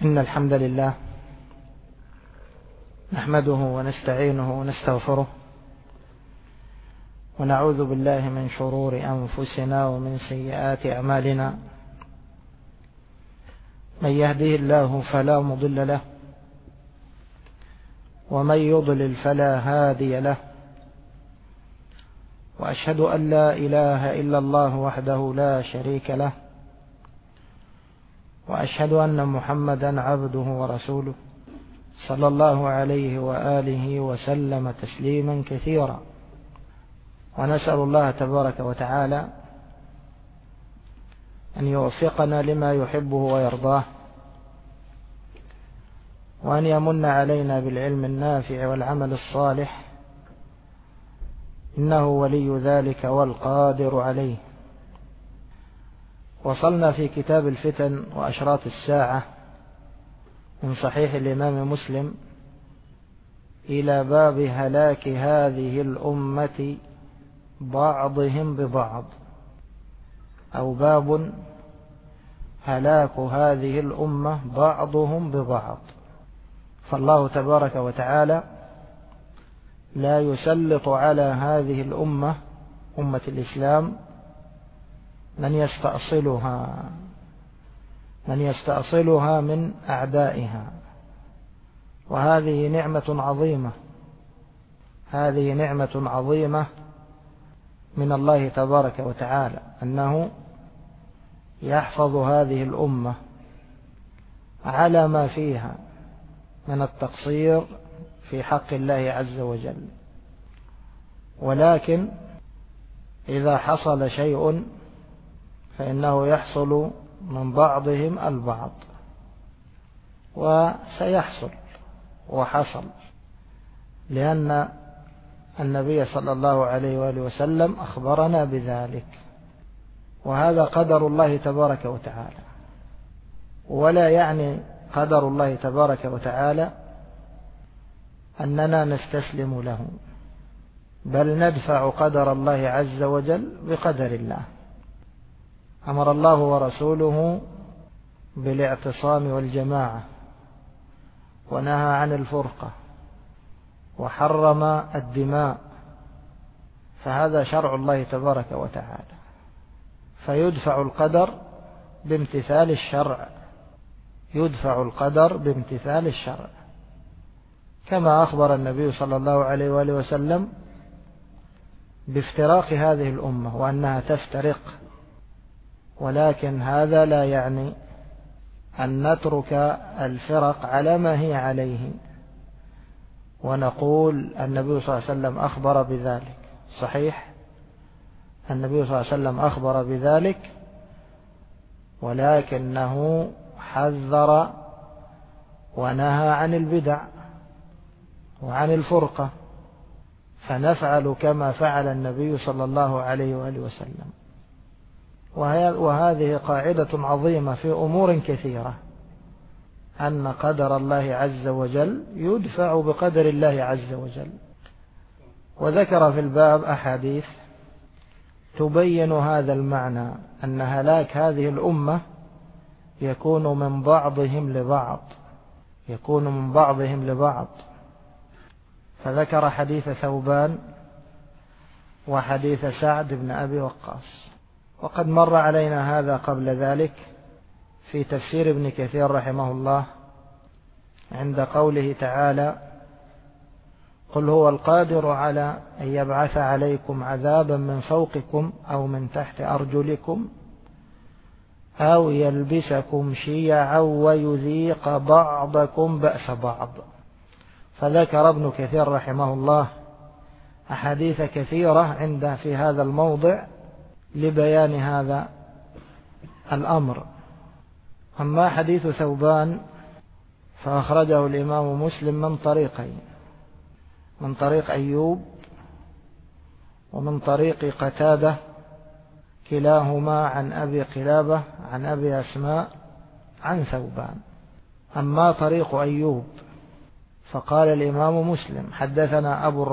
إن الحمد لله نحمده ونستعينه ونستغفره ونعوذ بالله من شرور أنفسنا ومن سيئات أعمالنا. من يهده الله فلا مضل له ومن يضلل فلا هادي له، وأشهد أن لا إله إلا الله وحده لا شريك له، وأشهد أن محمدا عبده ورسوله صلى الله عليه وآله وسلم تسليما كثيرا. ونسأل الله تبارك وتعالى أن يوفقنا لما يحبه ويرضاه، وأن يمن علينا بالعلم النافع والعمل الصالح، إنه ولي ذلك والقادر عليه. وصلنا في كتاب الفتن وأشراط الساعة من صحيح الإمام مسلم إلى باب هلاك هذه الأمة بعضهم ببعض، أو باب هلاك هذه الأمة بعضهم ببعض. فالله تبارك وتعالى لا يسلط على هذه الأمة أمة الإسلام من يستأصلها من أعدائها، وهذه نعمة عظيمة، هذه نعمة عظيمة من الله تبارك وتعالى، أنه يحفظ هذه الأمة على ما فيها من التقصير في حق الله عز وجل. ولكن إذا حصل شيء فإنه يحصل من بعضهم البعض، وسيحصل وحصل، لأن النبي صلى الله عليه وآله وسلم أخبرنا بذلك، وهذا قدر الله تبارك وتعالى. ولا يعني قدر الله تبارك وتعالى أننا نستسلم له، بل ندفع قدر الله عز وجل بقدر الله. أمر الله ورسوله بالاعتصام والجماعة، ونهى عن الفرقة، وحرم الدماء، فهذا شرع الله تبارك وتعالى، فيدفع القدر بامتثال الشرع، يدفع القدر بامتثال الشرع، كما أخبر النبي صلى الله عليه وآله وسلم بافتراق هذه الأمة وأنها تفترق. ولكن هذا لا يعني أن نترك الفرق على ما هي عليه ونقول النبي صلى الله عليه وسلم أخبر بذلك. صحيح، النبي صلى الله عليه وسلم أخبر بذلك، ولكنه حذر ونهى عن البدع وعن الفرقة، فنفعل كما فعل النبي صلى الله عليه وآله وسلم. وهذه قاعدة عظيمة في أمور كثيرة، أن قدر الله عز وجل يدفع بقدر الله عز وجل. وذكر في الباب أحاديث تبين هذا المعنى، أن هلاك هذه الأمة يكون من بعضهم لبعض، يكون من بعضهم لبعض. فذكر حديث ثوبان وحديث سعد بن أبي وقاص، وقد مر علينا هذا قبل ذلك في تفسير ابن كثير رحمه الله عند قوله تعالى: قل هو القادر على أن يبعث عليكم عذابا من فوقكم أو من تحت أرجلكم أو يلبسكم شيعا ويذيق بعضكم بأس بعض. فذكر ابن كثير رحمه الله أحاديث كثيرة عنده في هذا الموضع لبيان هذا الأمر. أما حديث ثوبان فأخرجه الإمام مسلم من طريقين، من طريق أيوب ومن طريق قتادة، كلاهما عن أبي قلابة عن أبي أسماء عن ثوبان. أما طريق أيوب فقال الإمام مسلم: حدثنا أبو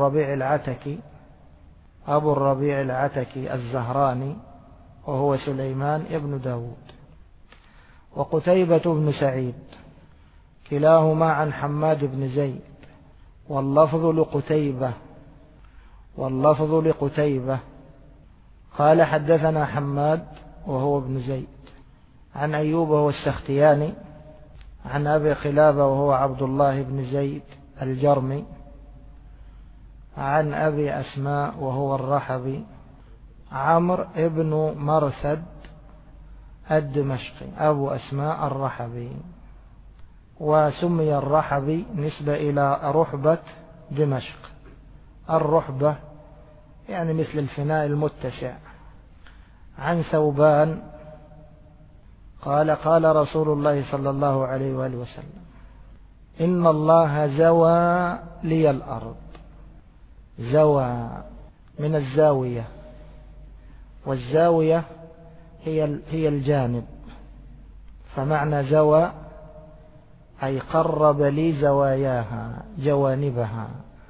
الربيع العتكي الزهراني، وهو سليمان ابن داود، وقتيبة بن سعيد، كلاهما عن حماد بن زيد، واللفظ لقتيبة قال حدثنا حماد وهو ابن زيد عن أيوب وهو السختياني عن أبي قلابة وهو عبد الله بن زيد الجرمي عن أبي أسماء وهو الرحبي عمرو ابن مرثد الدمشقي أبو أسماء الرحبي، وسمي الرحبي نسبة إلى رحبة دمشق. الرحبة يعني مثل الفناء المتسع. عن ثوبان قال قال رسول الله صلى الله عليه وآله وسلم إن الله زوى لي الأرض. زوى من الزاوية، والزاوية هي الجانب، فمعنى زوى أي قرب لي زواياها جوانبها.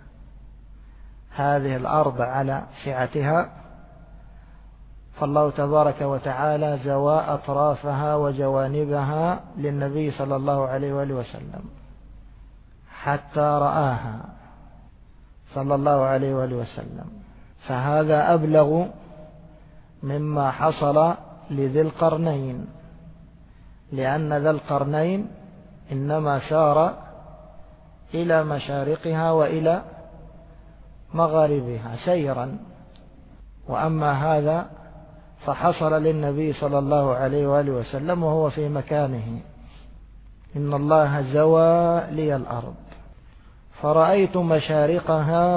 هذه الأرض على سعتها، فالله تبارك وتعالى زوى أطرافها وجوانبها للنبي صلى الله عليه وآله وسلم حتى رآها صلى الله عليه وآله وسلم. فهذا أبلغ مما حصل لذي القرنين، لأن ذا القرنين إنما سار إلى مشارقها وإلى مغاربها سيرا، وأما هذا فحصل للنبي صلى الله عليه وآله وسلم وهو في مكانه. إن الله زوى لي الأرض فرأيت مشارقها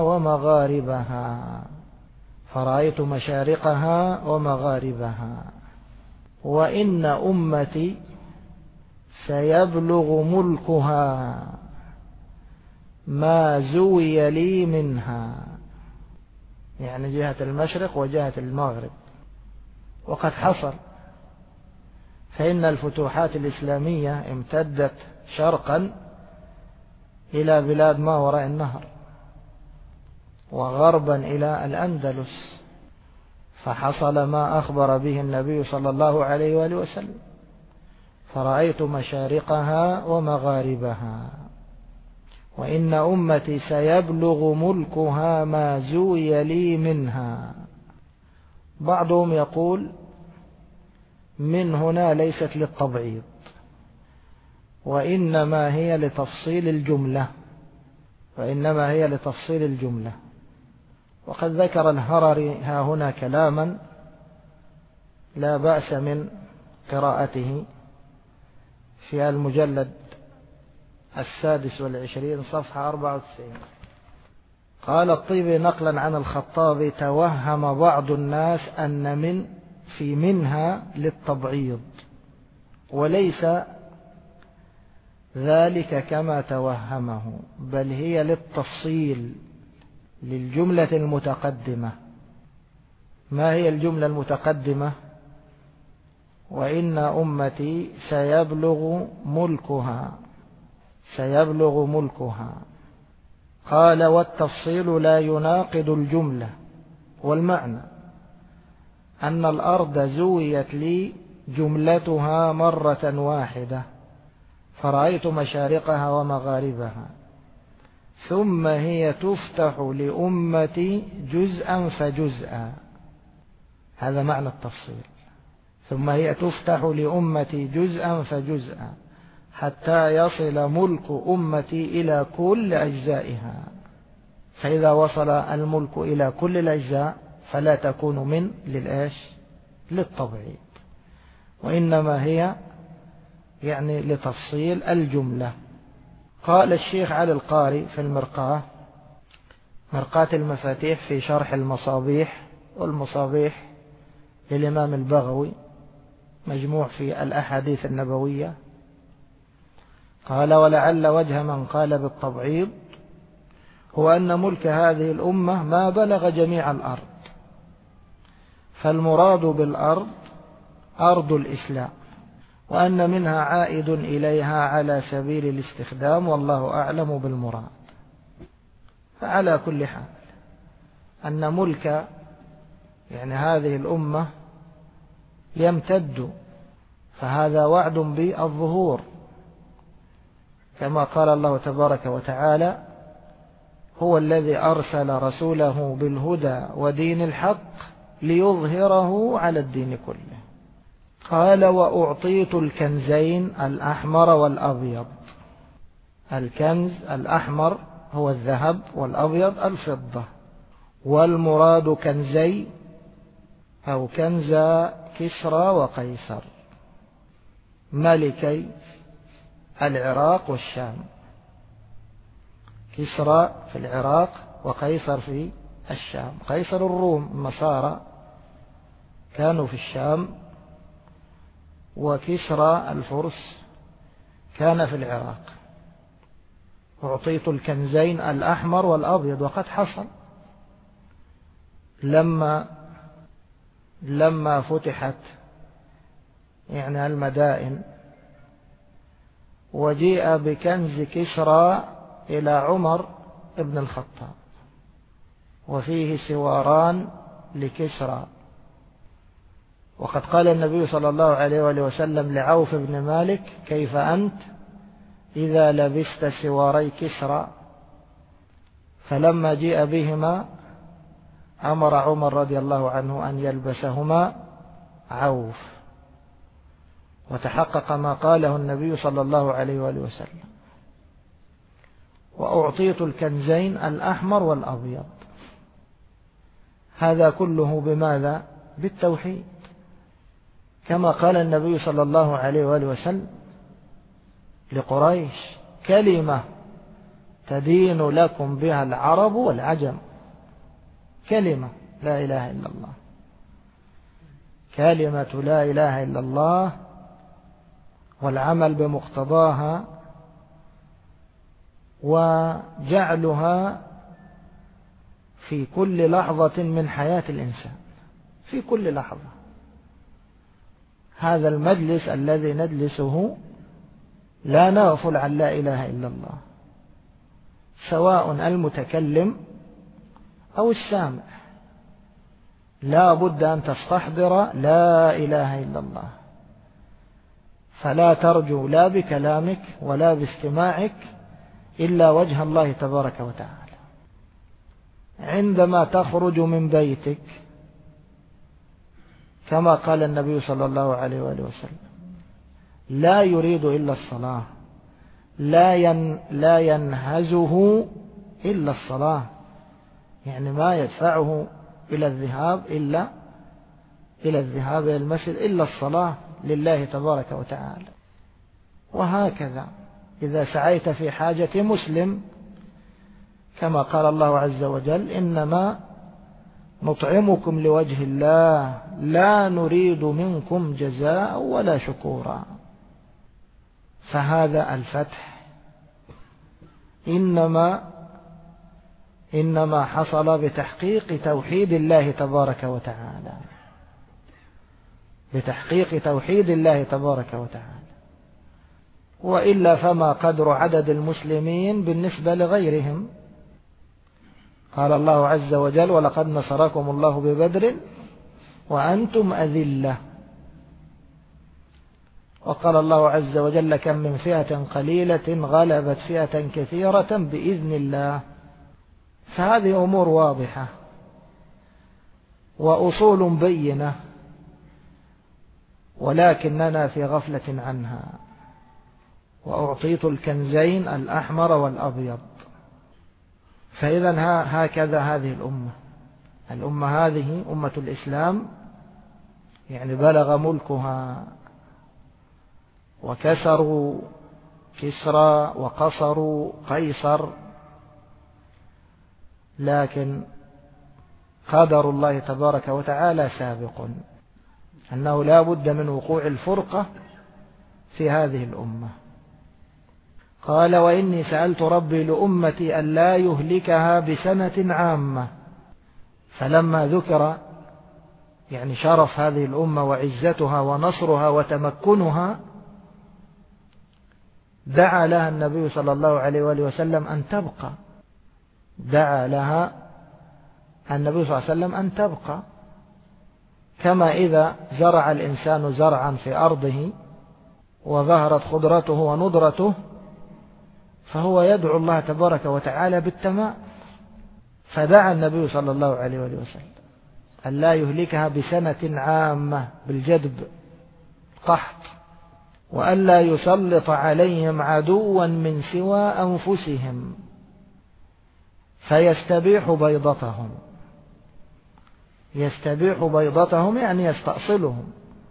ومغاربها وإن أمتي سيبلغ ملكها ما زوي لي منها، يعني جهة المشرق وجهة المغرب. وقد حصل، فإن الفتوحات الإسلامية امتدت شرقا إلى بلاد ما وراء النهر، وغربا إلى الأندلس، فحصل ما أخبر به النبي صلى الله عليه وآله وسلم فرأيت مشارقها ومغاربها وإن أمتي سيبلغ ملكها ما زوي لي منها. بعضهم يقول من هنا ليست للتبعيض، وإنما هي لتفصيل الجملة. وقد ذكر الهرري ها هنا كلاما لا بأس من قراءته في المجلد 26 صفحة 94. قال الطيبي نقلا عن الخطابي توهم بعض الناس أن في منها للتبعيض، وليس ذلك كما توهمه، بل هي للتفصيل للجملة المتقدمة. ما هي الجملة المتقدمة؟ وإن أمتي سيبلغ ملكها. قال والتفصيل لا يناقض الجملة، والمعنى أن الأرض زويت لي جملتها مرة واحدة فرأيت مشارقها ومغاربها، ثم هي تفتح لأمتي جزءا فجزءا. هذا معنى التفصيل. ثم هي تفتح لأمتي جزءا فجزءا حتى يصل ملك أمتي إلى كل أجزائها. فإذا وصل الملك إلى كل الأجزاء فلا تكون للتبعيض، وإنما هي يعني لتفصيل الجملة. قال الشيخ علي القاري في مرقاة المفاتيح في شرح المصابيح، والمصابيح للإمام البغوي مجموع في الأحاديث النبوية، قال ولعل وجه من قال بالتبعيض هو أن ملك هذه الأمة ما بلغ جميع الأرض، فالمراد بالأرض أرض الإسلام، وأن منها عائد إليها على سبيل الاستخدام، والله أعلم بالمراد. فعلى كل حال أن ملك يعني هذه الأمة يمتد، فهذا وعد بالظهور، كما قال الله تبارك وتعالى: هو الذي أرسل رسوله بالهدى ودين الحق ليظهره على الدين كله. قال: وأعطيت الكنزين الأحمر والأبيض. الكنز الأحمر هو الذهب، والأبيض الفضة. والمراد كنزي أو كنز كسرى وقيصر، ملكي العراق والشام. كسرى في العراق وقيصر في الشام. قيصر الروم النصارى كانوا في الشام، وكسرى الفرس كان في العراق. أعطيت الكنزين الأحمر والأبيض. وقد حصل لما فتحت المدائن، وجيء بكنز كسرى إلى عمر بن الخطاب، وفيه سواران لكسرى. وقد قال النبي صلى الله عليه وآله وسلم لعوف بن مالك: كيف أنت إذا لبست سواري كسرى؟ فلما جيء بهما أمر عمر رضي الله عنه أن يلبسهما عوف، وتحقق ما قاله النبي صلى الله عليه وآله وسلم: وأعطيت الكنزين الأحمر والأبيض. هذا كله بماذا؟ بالتوحيد، كما قال النبي صلى الله عليه وآله وسلم لقريش: كلمة تدين لكم بها العرب والعجم. كلمة لا إله إلا الله، كلمة لا إله إلا الله والعمل بمقتضاها، وجعلها في كل لحظة من حياة الإنسان، في كل لحظة. هذا المجلس الذي نجلسه لا نغفل عن لا إله إلا الله، سواء المتكلم أو السامع، لا بد أن تستحضر لا إله إلا الله، فلا ترجو لا بكلامك ولا باستماعك إلا وجه الله تبارك وتعالى. عندما تخرج من بيتك كما قال النبي صلى الله عليه وآله وسلم: لا يريد إلا الصلاة، لا ينهزه إلا الصلاة، يعني ما يدفعه إلى الذهاب إلى المسجد إلا الصلاة لله تبارك وتعالى. وهكذا إذا سعيت في حاجة مسلم، كما قال الله عز وجل: إنما نطعمكم لوجه الله لا نريد منكم جزاء ولا شكورا. فهذا الفتح إنما حصل بتحقيق توحيد الله تبارك وتعالى، بتحقيق توحيد الله تبارك وتعالى. وإلا فما قدر عدد المسلمين بالنسبة لغيرهم؟ قال الله عز وجل: ولقد نصركم الله ببدر وأنتم أذلة. وقال الله عز وجل: كم من فئة قليلة غلبت فئة كثيرة بإذن الله. فهذه أمور واضحة وأصول بينة، ولكننا في غفلة عنها. وأعطيت الكنزين الأحمر والأبيض. فإذا هكذا هذه الأمة هذه أمة الإسلام، يعني بلغ ملكها، وكسروا كسرى وقصروا قيصر، لكن قدر الله تبارك وتعالى سابق، أنه لا بد من وقوع الفرقة في هذه الأمة. قال: وإني سألت ربي لأمتي أن لا يهلكها بسنة عامة. فلما ذكر يعني شرف هذه الأمة وعزتها ونصرها وتمكنها، دعا لها النبي صلى الله عليه وآله وسلم أن تبقى، دعا لها النبي صلى الله عليه وسلم أن تبقى. كما إذا زرع الإنسان زرعا في أرضه وظهرت خضرته ونضرته، فهو يدعو الله تبارك وتعالى بالتمام. فدعا النبي صلى الله عليه وسلم أن لا يهلكها بسنة عامة بالجدب قحط، وأن لا يسلط عليهم عدوا من سوى أنفسهم فيستبيح بيضتهم. يستبيح بيضتهم يعني يستأصلهم،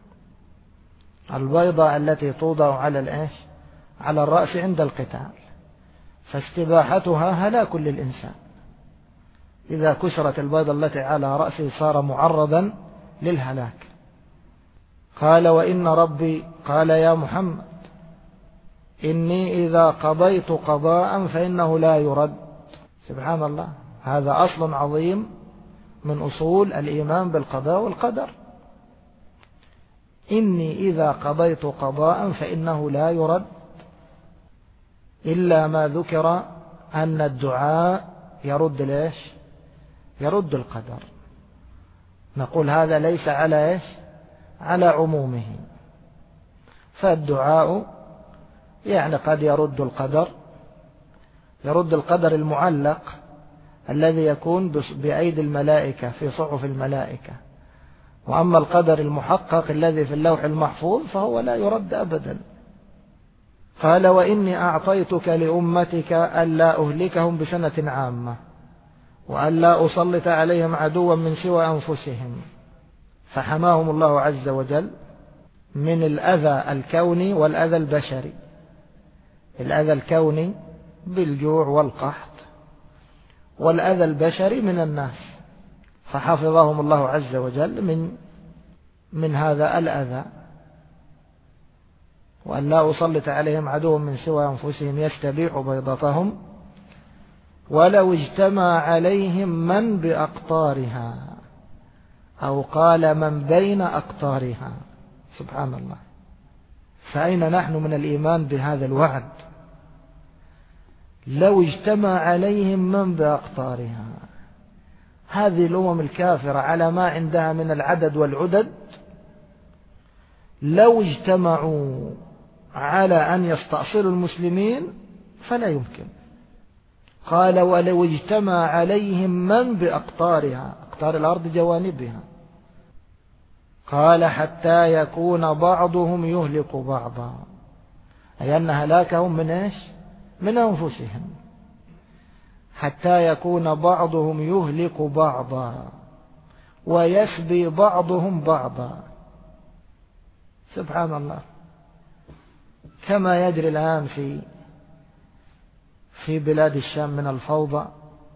البيضة التي توضع على الرأس عند القتال، فاستباحتها هلاك للإنسان. إذا كسرت البيضة التي على رأسه صار معرضا للهلاك. قال وإن ربي قال يا محمد إني إذا قضيت قضاء فإنه لا يرد. سبحان الله، هذا أصل عظيم من أصول الإيمان بالقضاء والقدر. إني إذا قضيت قضاء فإنه لا يرد إلا ما ذكر أن الدعاء يرد القدر. نقول هذا ليس على عمومه، فالدعاء يعني قد يرد القدر المعلق الذي يكون بأيدي الملائكة في صحف الملائكة، وأما القدر المحقق الذي في اللوح المحفوظ فهو لا يرد أبدا. قال وإني أعطيتك لأمتك ألا أهلكهم بسنة عامة وألا أسلط عليهم عدوا من سوى أنفسهم، فحماهم الله عز وجل من الأذى الكوني والأذى البشري. الأذى الكوني بالجوع والقحط، والأذى البشري من الناس، فحفظهم الله عز وجل من هذا الأذى. وأن لا أسلط عليهم عدوا من سوى أنفسهم يستبيح بيضتهم ولو اجتمع عليهم من بأقطارها، أو قال من بين أقطارها. سبحان الله، فأين نحن من الإيمان بهذا الوعد؟ لو اجتمع عليهم من بأقطارها، هذه الأمم الكافرة على ما عندها من العدد والعدد، لو اجتمعوا على أن يستأصلوا المسلمين فلا يمكن. قال ولو اجتمع عليهم من بأقطارها، أقطار الأرض جوانبها، قال حتى يكون بعضهم يهلك بعضا، أي أن هلاكهم من أنفسهم، حتى يكون بعضهم يهلك بعضا ويسبي بعضهم بعضا. سبحان الله، كما يجري الآن في بلاد الشام من الفوضى،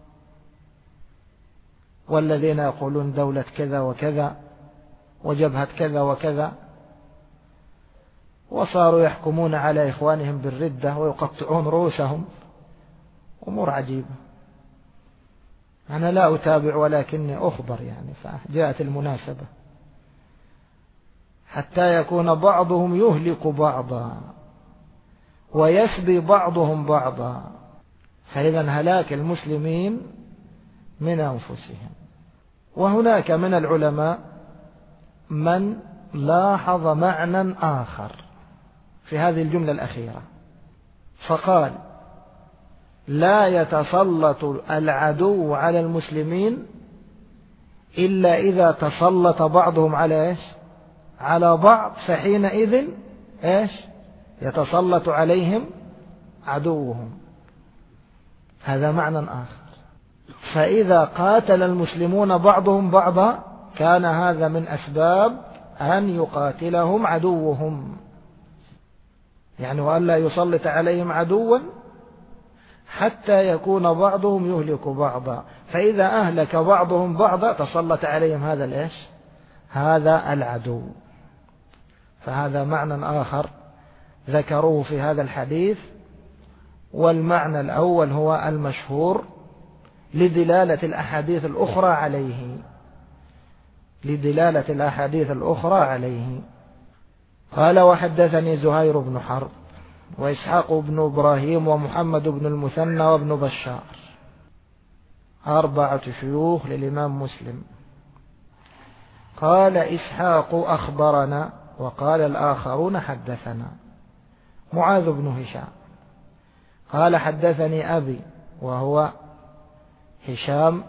والذين يقولون دولة كذا وكذا وجبهة كذا وكذا، وصاروا يحكمون على إخوانهم بالردة ويقطعون رؤوسهم. أمور عجيبة. أنا لا أتابع ولكني أخبر فجاءت المناسبة. حتى يكون بعضهم يهلك بعضا ويسبي بعضهم بعضا، فإذا هلاك المسلمين من أنفسهم. وهناك من العلماء من لاحظ معنى آخر في هذه الجملة الأخيرة، فقال لا يتسلط العدو على المسلمين إلا إذا تسلط بعضهم على بعض، فحينئذ يتسلط عليهم عدوهم. هذا معنى آخر. فإذا قاتل المسلمون بعضهم بعضا كان هذا من أسباب أن يقاتلهم عدوهم، وأن لا يسلط عليهم عدوا حتى يكون بعضهم يهلك بعضا، فإذا أهلك بعضهم بعضا تسلط عليهم هذا العدو. فهذا معنى آخر ذكروه في هذا الحديث، والمعنى الأول هو المشهور لدلالة الأحاديث الأخرى عليه. قال وحدثني زهير بن حرب وإسحاق بن إبراهيم ومحمد بن المثنى وابن بشار، 4 شيوخ للإمام مسلم. قال إسحاق أخبرنا، وقال الآخرون حدثنا. معاذ بن هشام قال حدثني أبي وهو هشام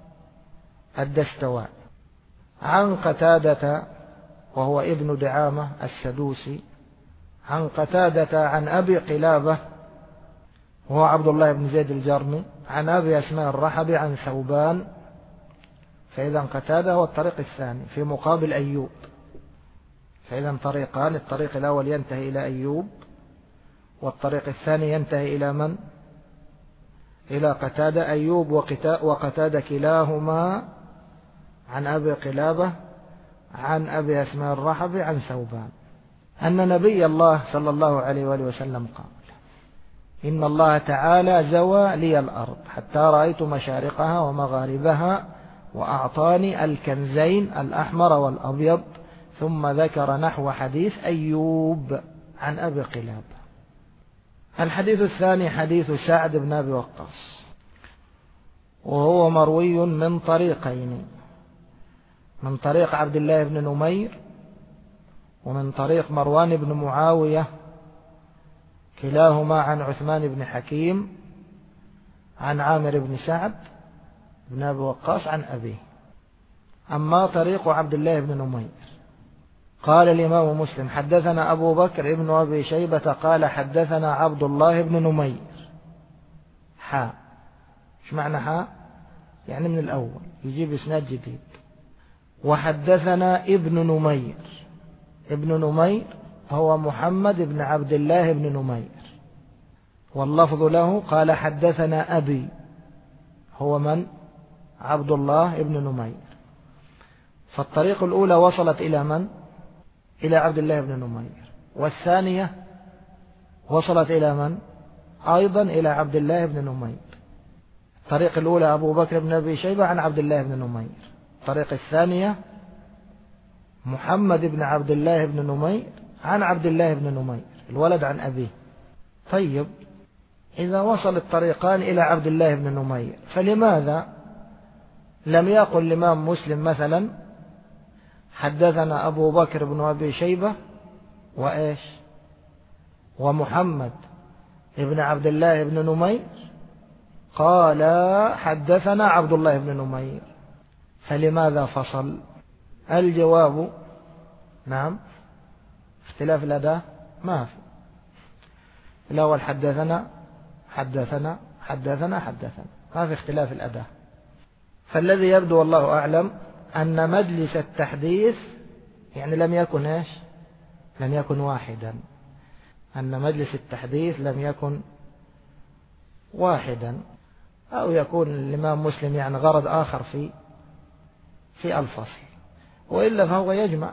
الدستوائي عن قتادة وهو ابن دعامة السدوسي عن قتادة عن أبي قلابة وهو عبد الله بن زيد الجرمي عن أبي أسماء الرحبي عن ثوبان. فإذا قتادة هو الطريق الثاني في مقابل أيوب. فإذا طريقان، الطريق الأول ينتهي إلى أيوب والطريق الثاني ينتهي إلى من؟ إلى قتادة. أيوب وقتادة كلاهما عن أبي قلابة عن أبي أسماء الرحبي عن ثوبان أن نبي الله صلى الله عليه وآله وسلم قال: إن الله تعالى زوى لي الأرض حتى رأيت مشارقها ومغاربها وأعطاني الكنزين الأحمر والأبيض. ثم ذكر نحو حديث أيوب عن أبي قلابة. الحديث الثاني حديث سعد بن أبي وقاص وهو مروي من طريقين، من طريق عبد الله بن نمير ومن طريق مروان بن معاوية كلاهما عن عثمان بن حكيم عن عامر بن سعد بن أبي وقاص عن أبيه. أما طريق عبد الله بن نمير قال الإمام مسلم: حدثنا أبو بكر ابن أبي شيبة قال حدثنا عبد الله بن نمير. حاء. إيش معنى حاء؟ يعني من الأول يجيب إسناد جديد. وحدثنا ابن نمير. ابن نمير هو محمد بن عبد الله بن نمير واللفظ له قال حدثنا أبي هو من؟ عبد الله بن نمير. فالطريق الأولى وصلت إلى من؟ إلى عبد الله بن نمير، والثانية وصلت إلى من؟ أيضا إلى عبد الله بن نمير. الطريق الأولى أبو بكر بن أبي شيبة عن عبد الله بن نمير، الطريق الثانية محمد بن عبد الله بن نمير عن عبد الله بن نمير الولد عن أبيه. طيب، إذا وصل الطريقان إلى عبد الله بن نمير فلماذا لم يقل الإمام مسلم مثلا حدثنا أبو بكر بن أبي شيبة وإيش ومحمد بن عبد الله بن نمير قال حدثنا عبد الله بن نمير؟ فلماذا فصل؟ الجواب نعم، اختلاف الأداء ما في. الأول حدثنا حدثنا حدثنا حدثنا، ما في اختلاف الأداء. فالذي يبدو والله أعلم أن مجلس التحديث يعني لم يكن إيش؟ لم يكن واحدا، أن مجلس التحديث لم يكن واحدا، أو يكون الإمام مسلم يعني غرض آخر في الفصل، وإلا فهو يجمع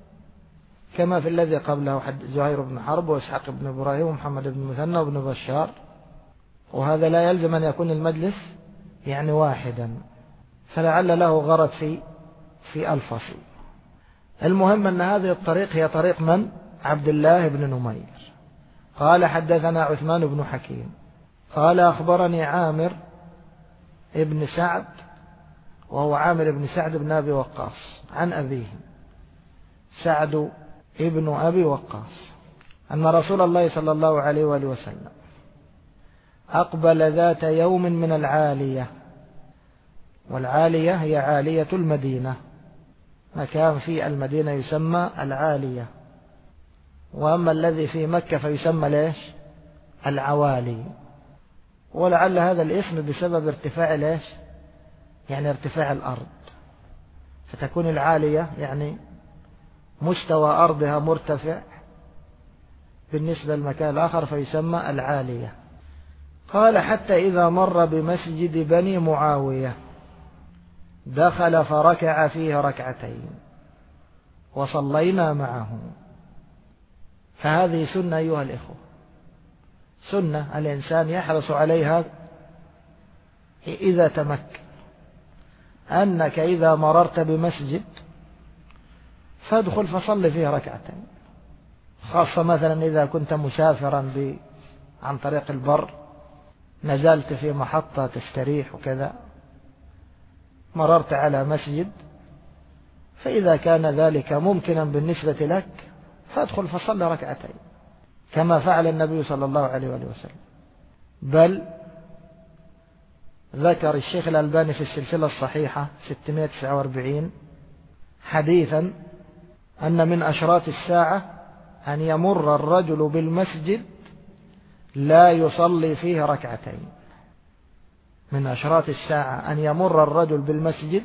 كما في الذي قبله زهير بن حرب وإسحاق بن إبراهيم ومحمد بن مثنى وابن بشار، وهذا لا يلزم أن يكون المجلس يعني واحدا، فلعل له غرض في الفصل. المهم أن هذه الطريق هي طريق من؟ عبد الله بن نمير. قال حدثنا عثمان بن حكيم قال أخبرني عامر ابن سعد وهو عامر بن سعد بن أبي وقاص عن أبيه سعد ابن أبي وقاص أن رسول الله صلى الله عليه وآله وسلم أقبل ذات يوم من العالية، والعالية هي عالية المدينة، مكان في المدينة يسمى العالية، وأما الذي في مكة فيسمى ليش؟ العوالي. ولعل هذا الاسم بسبب ارتفاع ليش؟ يعني ارتفاع الأرض، فتكون العالية يعني مستوى أرضها مرتفع بالنسبة للمكان الآخر فيسمى العالية. قال حتى إذا مر بمسجد بني معاوية دخل فركع فيه ركعتين وصلينا معه. فهذه سنة أيها الإخوة، سنة الإنسان يحرص عليها إذا تمكن، أنك إذا مررت بمسجد فادخل فصل فيه ركعتين، خاصة مثلا إذا كنت مسافرا عن طريق البر، نزلت في محطة تستريح وكذا، مررت على مسجد، فإذا كان ذلك ممكنا بالنسبة لك فادخل فصل ركعتين كما فعل النبي صلى الله عليه وآله وسلم. بل ذكر الشيخ الألباني في السلسلة الصحيحة 649 حديثا أن من أشراط الساعة أن يمر الرجل بالمسجد لا يصلي فيه ركعتين. من أشراط الساعة أن يمر الرجل بالمسجد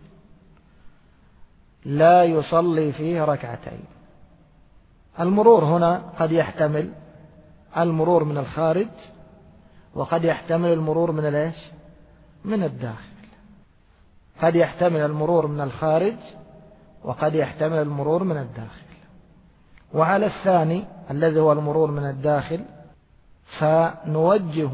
لا يصلي فيه ركعتين. المرور هنا قد يحتمل المرور من الخارج، وقد يحتمل المرور من الايش؟ من الداخل. قد يحتمل المرور من الخارج، وقد يحتمل المرور من الداخل. وعلى الثاني الذي هو المرور من الداخل فنوجه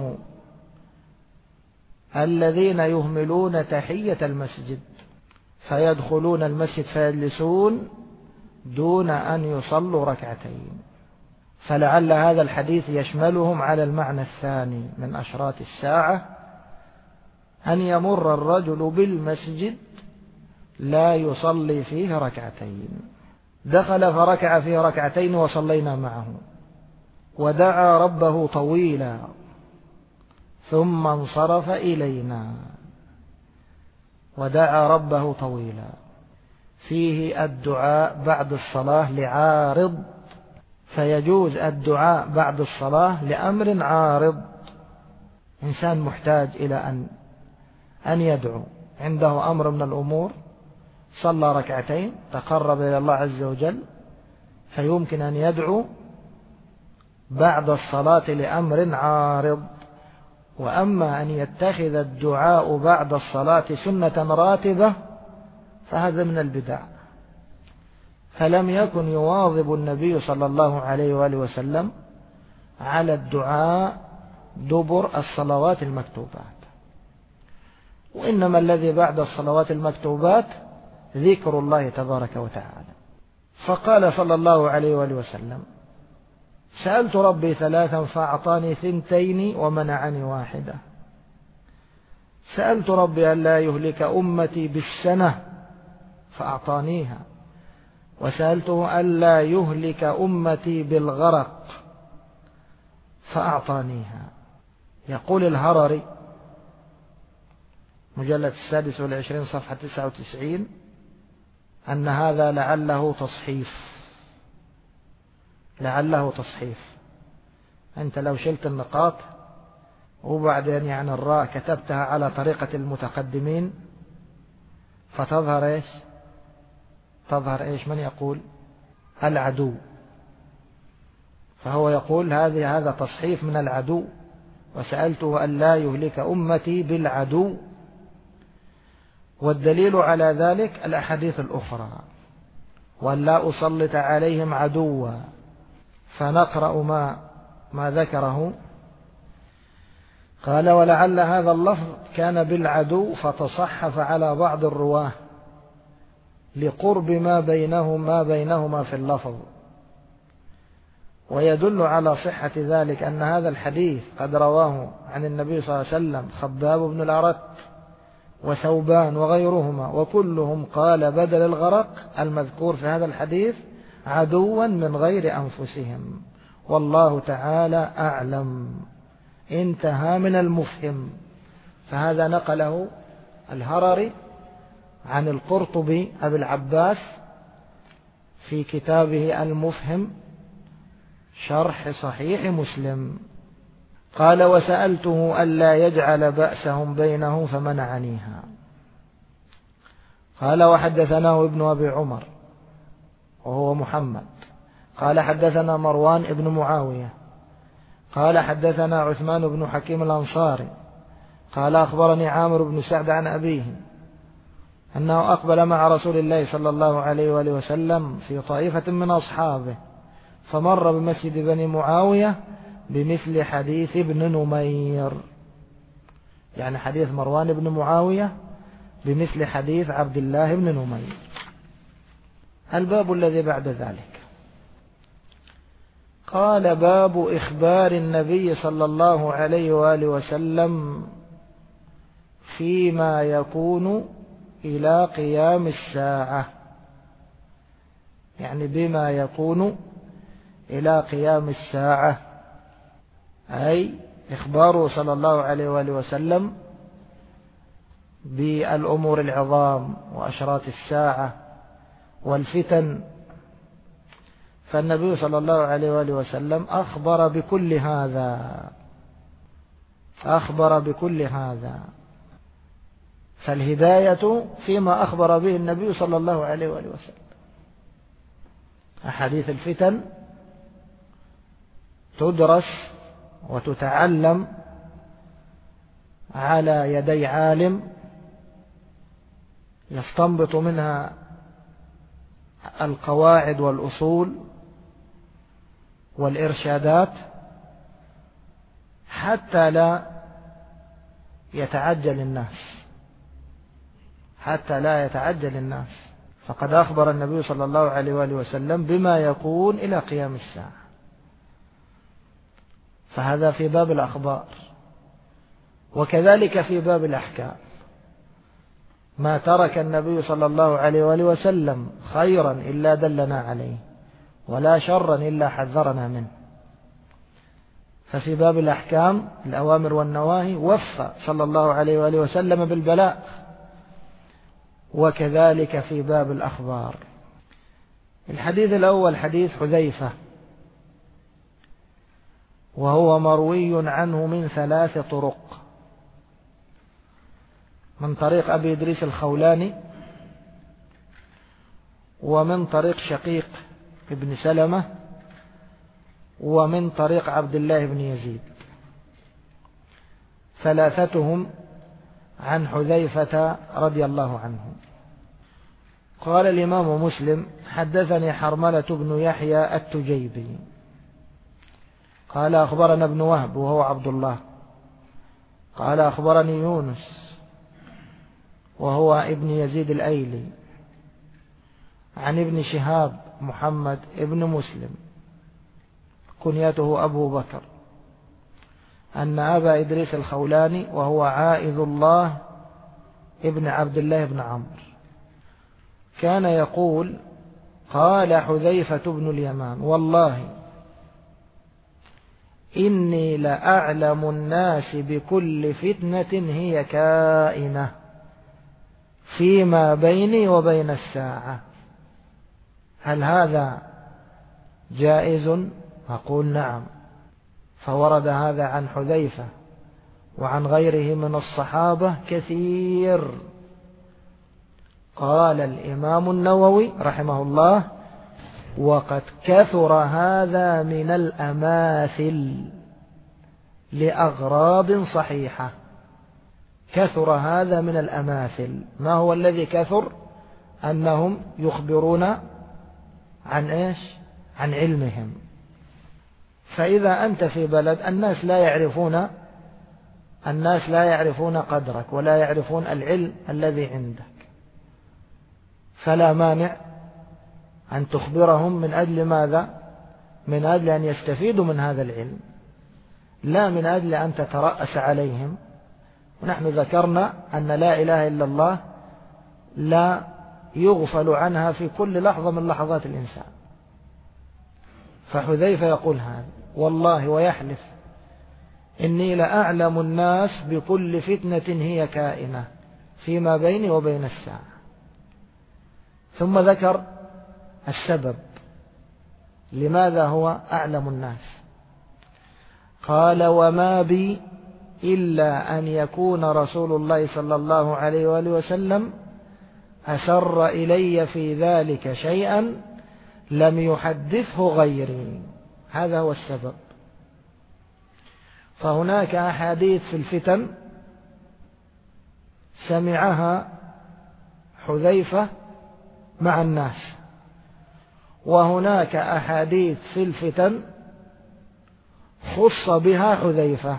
الذين يهملون تحية المسجد فيدخلون المسجد فيجلسون دون أن يصلوا ركعتين، فلعل هذا الحديث يشملهم على المعنى الثاني من أشراط الساعة أن يمر الرجل بالمسجد لا يصلي فيه ركعتين. دخل فركع فيه ركعتين وصلينا معه، ودعا ربه طويلا ثم انصرف إلينا. ودعا ربه طويلا فيه الدعاء بعد الصلاة لعارض، فيجوز الدعاء بعد الصلاة لأمر عارض. إنسان محتاج إلى أن يدعو، عنده أمر من الأمور، صلى ركعتين تقرب إلى الله عز وجل، فيمكن أن يدعو بعد الصلاة لأمر عارض. وأما أن يتخذ الدعاء بعد الصلاة سنة راتبة فهذا من البدع. فلم يكن يواظب النبي صلى الله عليه وآله وسلم على الدعاء دبر الصلوات المكتوبات، وإنما الذي بعد الصلوات المكتوبات ذكر الله تبارك وتعالى. فقال صلى الله عليه وآله وسلم: سألت ربي 3 فأعطاني 2 ومنعني 1. سألت ربي ألا يهلك أمتي بالسنة فأعطانيها، وسألته ألا يهلك أمتي بالغرق فأعطانيها. يقول الهرري مجلد 26 صفحة 99 أن هذا لعله تصحيف. أنت لو شلت النقاط وبعدين يعني الراء كتبتها على طريقة المتقدمين فتظهر إيش؟ تظهر إيش؟ من يقول؟ العدو. فهو يقول هذا تصحيف من العدو، وسألته أن لا يهلك أمتي بالعدو. والدليل على ذلك الأحاديث الأخرى: وأن لا أسلط عليهم عدوا. فنقرأ ما ذكره. قال: ولعل هذا اللفظ كان بالعدو فتصحف على بعض الرواه لقرب ما بينهما في اللفظ. ويدل على صحة ذلك أن هذا الحديث قد رواه عن النبي صلى الله عليه وسلم خباب بن الأرت وثوبان وغيرهما، وكلهم قال بدل الغرق المذكور في هذا الحديث عدوا من غير أنفسهم، والله تعالى أعلم. انتهى من المفهم. فهذا نقله الهرري عن القرطبي أبي العباس في كتابه المفهم شرح صحيح مسلم. قال: وسألته ألا يجعل بأسهم بينهم فمنعنيها. قال: وحدثناه ابن أبي عمر وهو محمد قال: حدثنا مروان ابن معاوية قال: حدثنا عثمان بن حكيم الأنصاري قال: أخبرني عامر بن سعد عن أبيه أنه أقبل مع رسول الله صلى الله عليه وآله وسلم في طائفة من أصحابه، فمر بمسجد بني معاوية بمثل حديث ابن نمير، يعني حديث مروان بن معاوية بمثل حديث عبد الله بن نمير. الباب الذي بعد ذلك قال: باب إخبار النبي صلى الله عليه وآله وسلم فيما يكون إلى قيام الساعة، يعني بما يكون إلى قيام الساعة، أي إخباره صلى الله عليه وآله وسلم بالأمور العظام وأشراط الساعة والفتن، فالنبي صلى الله عليه وآله وسلم أخبر بكل هذا. فالهداية فيما أخبر به النبي صلى الله عليه وآله وسلم. أحاديث الفتن تدرس وتتعلم على يدي عالم يستنبط منها القواعد والأصول والإرشادات حتى لا يتعجل الناس، فقد أخبر النبي صلى الله عليه وآله وسلم بما يكون إلى قيام الساعة، فهذا في باب الأخبار. وكذلك في باب الأحكام، ما ترك النبي صلى الله عليه وآله وسلم خيرا إلا دلنا عليه، ولا شرا إلا حذرنا منه. ففي باب الأحكام الأوامر والنواهي وفى صلى الله عليه وآله وسلم بالبلاغ، وكذلك في باب الأخبار. الحديث الأول حديث حذيفة، وهو مروي عنه من 3 طرق: من طريق أبي إدريس الخولاني، ومن طريق شقيق ابن سلمة، ومن طريق عبد الله بن يزيد، 3 عن حذيفة رضي الله عنه. قال الإمام مسلم: حدثني حرملة بن يحيى التجيبي قال أخبرنا ابن وهب وهو عبد الله قال أخبرني يونس وهو ابن يزيد الأيلي عن ابن شهاب محمد ابن مسلم كنيته أبو بكر أن أبا إدريس الخولاني وهو عائذ الله ابن عبد الله بن عمرو كان يقول: قال حذيفة بن اليمان: والله إني لأعلم الناس بكل فتنة هي كائنة فيما بيني وبين الساعة. هل هذا جائز؟ أقول: نعم. فورد هذا عن حذيفة وعن غيره من الصحابة كثير. قال الإمام النووي رحمه الله: وقد كثر هذا من الأماثل لأغراض صحيحة. كثر هذا من الأماثل. ما هو الذي كثر؟ أنهم يخبرون عن إيش؟ عن علمهم. فإذا أنت في بلد الناس لا يعرفون قدرك ولا يعرفون العلم الذي عندك، فلا مانع أن تخبرهم. من أجل ماذا؟ من أجل أن يستفيدوا من هذا العلم، لا من أجل أن تترأس عليهم. ونحن ذكرنا أن لا إله إلا الله لا يغفل عنها في كل لحظة من لحظات الإنسان. فحذيفة يقول هذا: والله ويحلف إني لأعلم الناس بكل فتنة هي كائنة فيما بيني وبين الساعة. ثم ذكر السبب لماذا هو أعلم الناس. قال: وما بي إلا أن يكون رسول الله صلى الله عليه وآله وسلم أسر إلي في ذلك شيئا لم يحدثه غيري. هذا هو السبب. فهناك أحاديث في الفتن سمعها حذيفة مع الناس، وهناك أحاديث في الفتن خص بها حذيفة،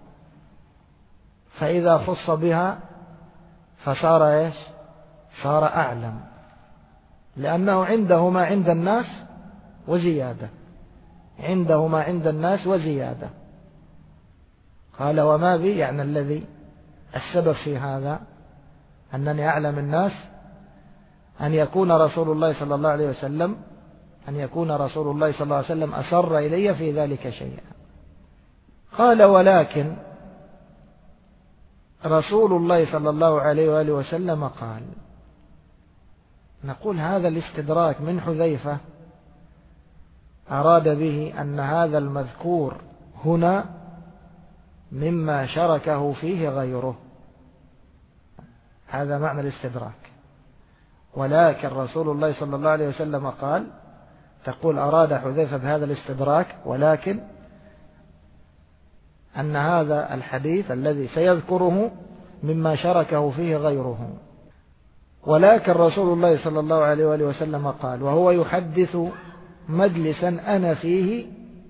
فإذا خص بها فصار إيش؟ صار أعلم، لأنه عنده ما عند الناس وزيادة. عنده ما عند الناس وزيادة. قال: وما بي، يعني الذي السبب في هذا أنني أعلم الناس أن يكون رسول الله صلى الله عليه وسلم أسر إلي في ذلك شيئا. قال ولكن رسول الله صلى الله عليه وآله وسلم قال. نقول هذا الاستدراك من حذيفة أراد به أن هذا المذكور هنا مما شركه فيه غيره، هذا معنى الاستدراك. ولكن رسول الله صلى الله عليه وسلم قال، تقول أراد حذيفة بهذا الاستدراك ولكن أن هذا الحديث الذي سيذكره مما شركه فيه غيره. ولكن رسول الله صلى الله عليه وآله وسلم قال وهو يحدث مجلسا أنا فيه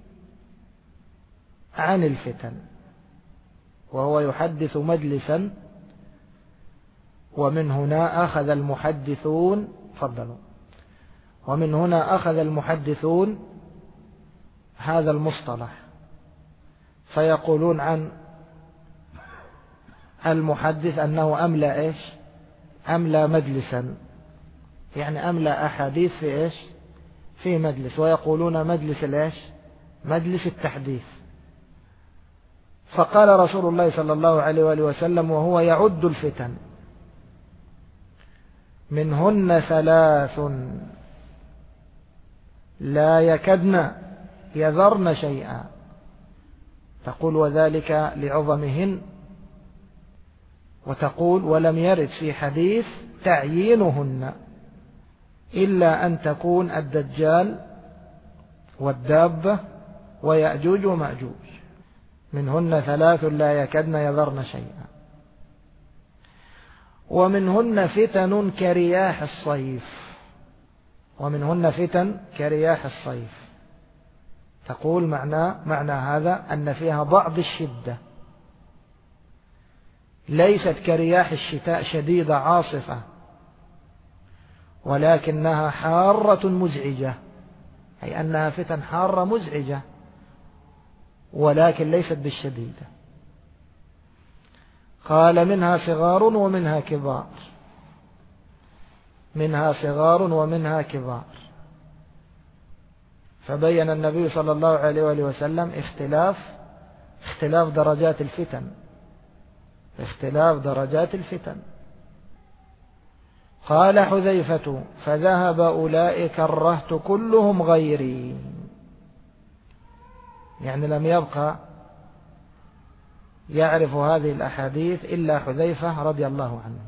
عن الفتن، وهو يحدث مجلسا، ومن هنا أخذ المحدثون فضلوا ومن هنا أخذ المحدثون هذا المصطلح، فيقولون عن المحدث أنه أملى إيش؟ أملى مجلسا، يعني أملى أحاديث في إيش؟ في مجلس، ويقولون مجلس الإيش؟ مجلس التحديث. فقال رسول الله صلى الله عليه وآله وسلم وهو يعد الفتن منهن 3 لا يكدن يذرن شيئا، تقول وذلك لعظمهن، وتقول ولم يرد في حديث تعيينهن إلا أن تكون الدجال والدابة ويأجوج ومأجوج، منهن 3 لا يكدن يذرن شيئا، ومنهن فتن كرياح الصيف، ومنهن فتن كرياح الصيف، تقول معنى هذا أن فيها بعض الشدة، ليست كرياح الشتاء شديدة عاصفة، ولكنها حارة مزعجة، أي أنها فتن حارة مزعجة ولكن ليست بالشديدة. قال منها صغار ومنها كبار، منها صغار ومنها كبار. فبين النبي صلى الله عليه وآله وسلم اختلاف درجات الفتن، اختلاف درجات الفتن. قال حذيفة فذهب أولئك الرهط كلهم غيري، يعني لم يبقى يعرف هذه الأحاديث إلا حذيفة رضي الله عنه،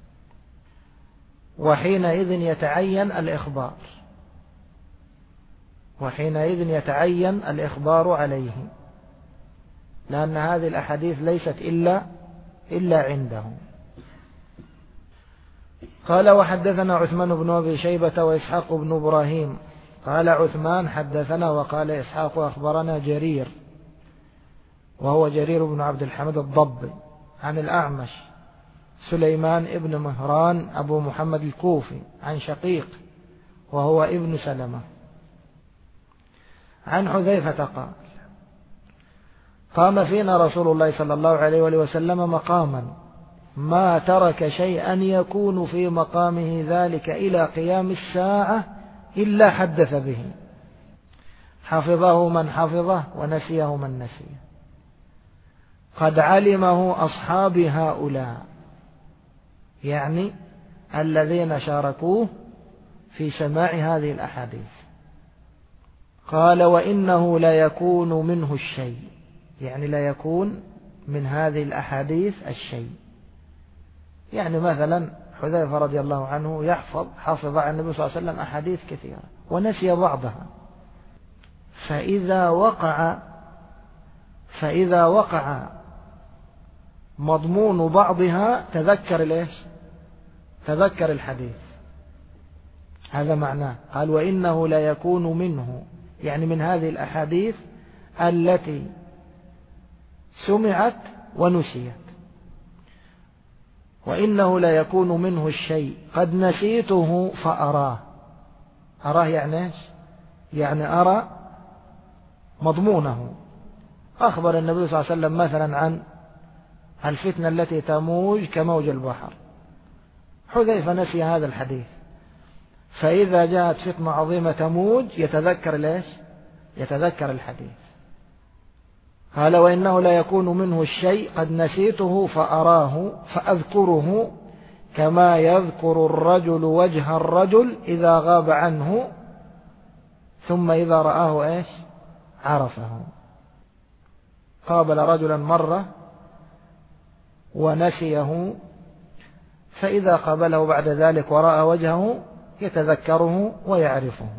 وحينئذ يتعين الإخبار، وحينئذ يتعين الإخبار عليه، لأن هذه الأحاديث ليست إلا عنده. قال وحدثنا عثمان بن أبي شيبة وإسحاق بن إبراهيم. قال عثمان حدثنا، وقال إسحاق أخبرنا جرير، وهو جرير بن عبد الحميد الضبي، عن الأعمش سليمان ابن مهران أبو محمد الكوفي، عن شقيق وهو ابن سلمة، عن حذيفة قال قام فينا رسول الله صلى الله عليه وسلم مقاما ما ترك شيئا يكون في مقامه ذلك إلى قيام الساعة إلا حدث به، حفظه من حفظه ونسيه من نسيه، قد علمه أصحاب هؤلاء، يعني الذين شاركوه في سماع هذه الأحاديث. قال وإنه لا يكون منه الشيء، يعني لا يكون من هذه الأحاديث الشيء، يعني مثلا حذيفة رضي الله عنه حفظ عن النبي صلى الله عليه وسلم أحاديث كثيرة ونسي بعضها، فإذا وقع مضمون بعضها تذكر الحديث، هذا معناه. قال وإنه لا يكون منه، يعني من هذه الأحاديث التي سمعت ونسيت، وإنه لا يكون منه الشيء قد نسيته فأراه. يعني إيش؟ يعني أرى مضمونه. أخبر النبي صلى الله عليه وسلم مثلا عن الفتنة التي تموج كموج البحر، حذيفة نسي هذا الحديث، فإذا جاءت فتنة عظيمة تموج يتذكر الحديث. قال وإنه لا يكون منه الشيء قد نسيته فأراه فأذكره كما يذكر الرجل وجه الرجل إذا غاب عنه ثم إذا رآه إيش عرفه. قابل رجلا مرة ونسيه، فإذا قابله بعد ذلك ورأى وجهه يتذكره ويعرفه.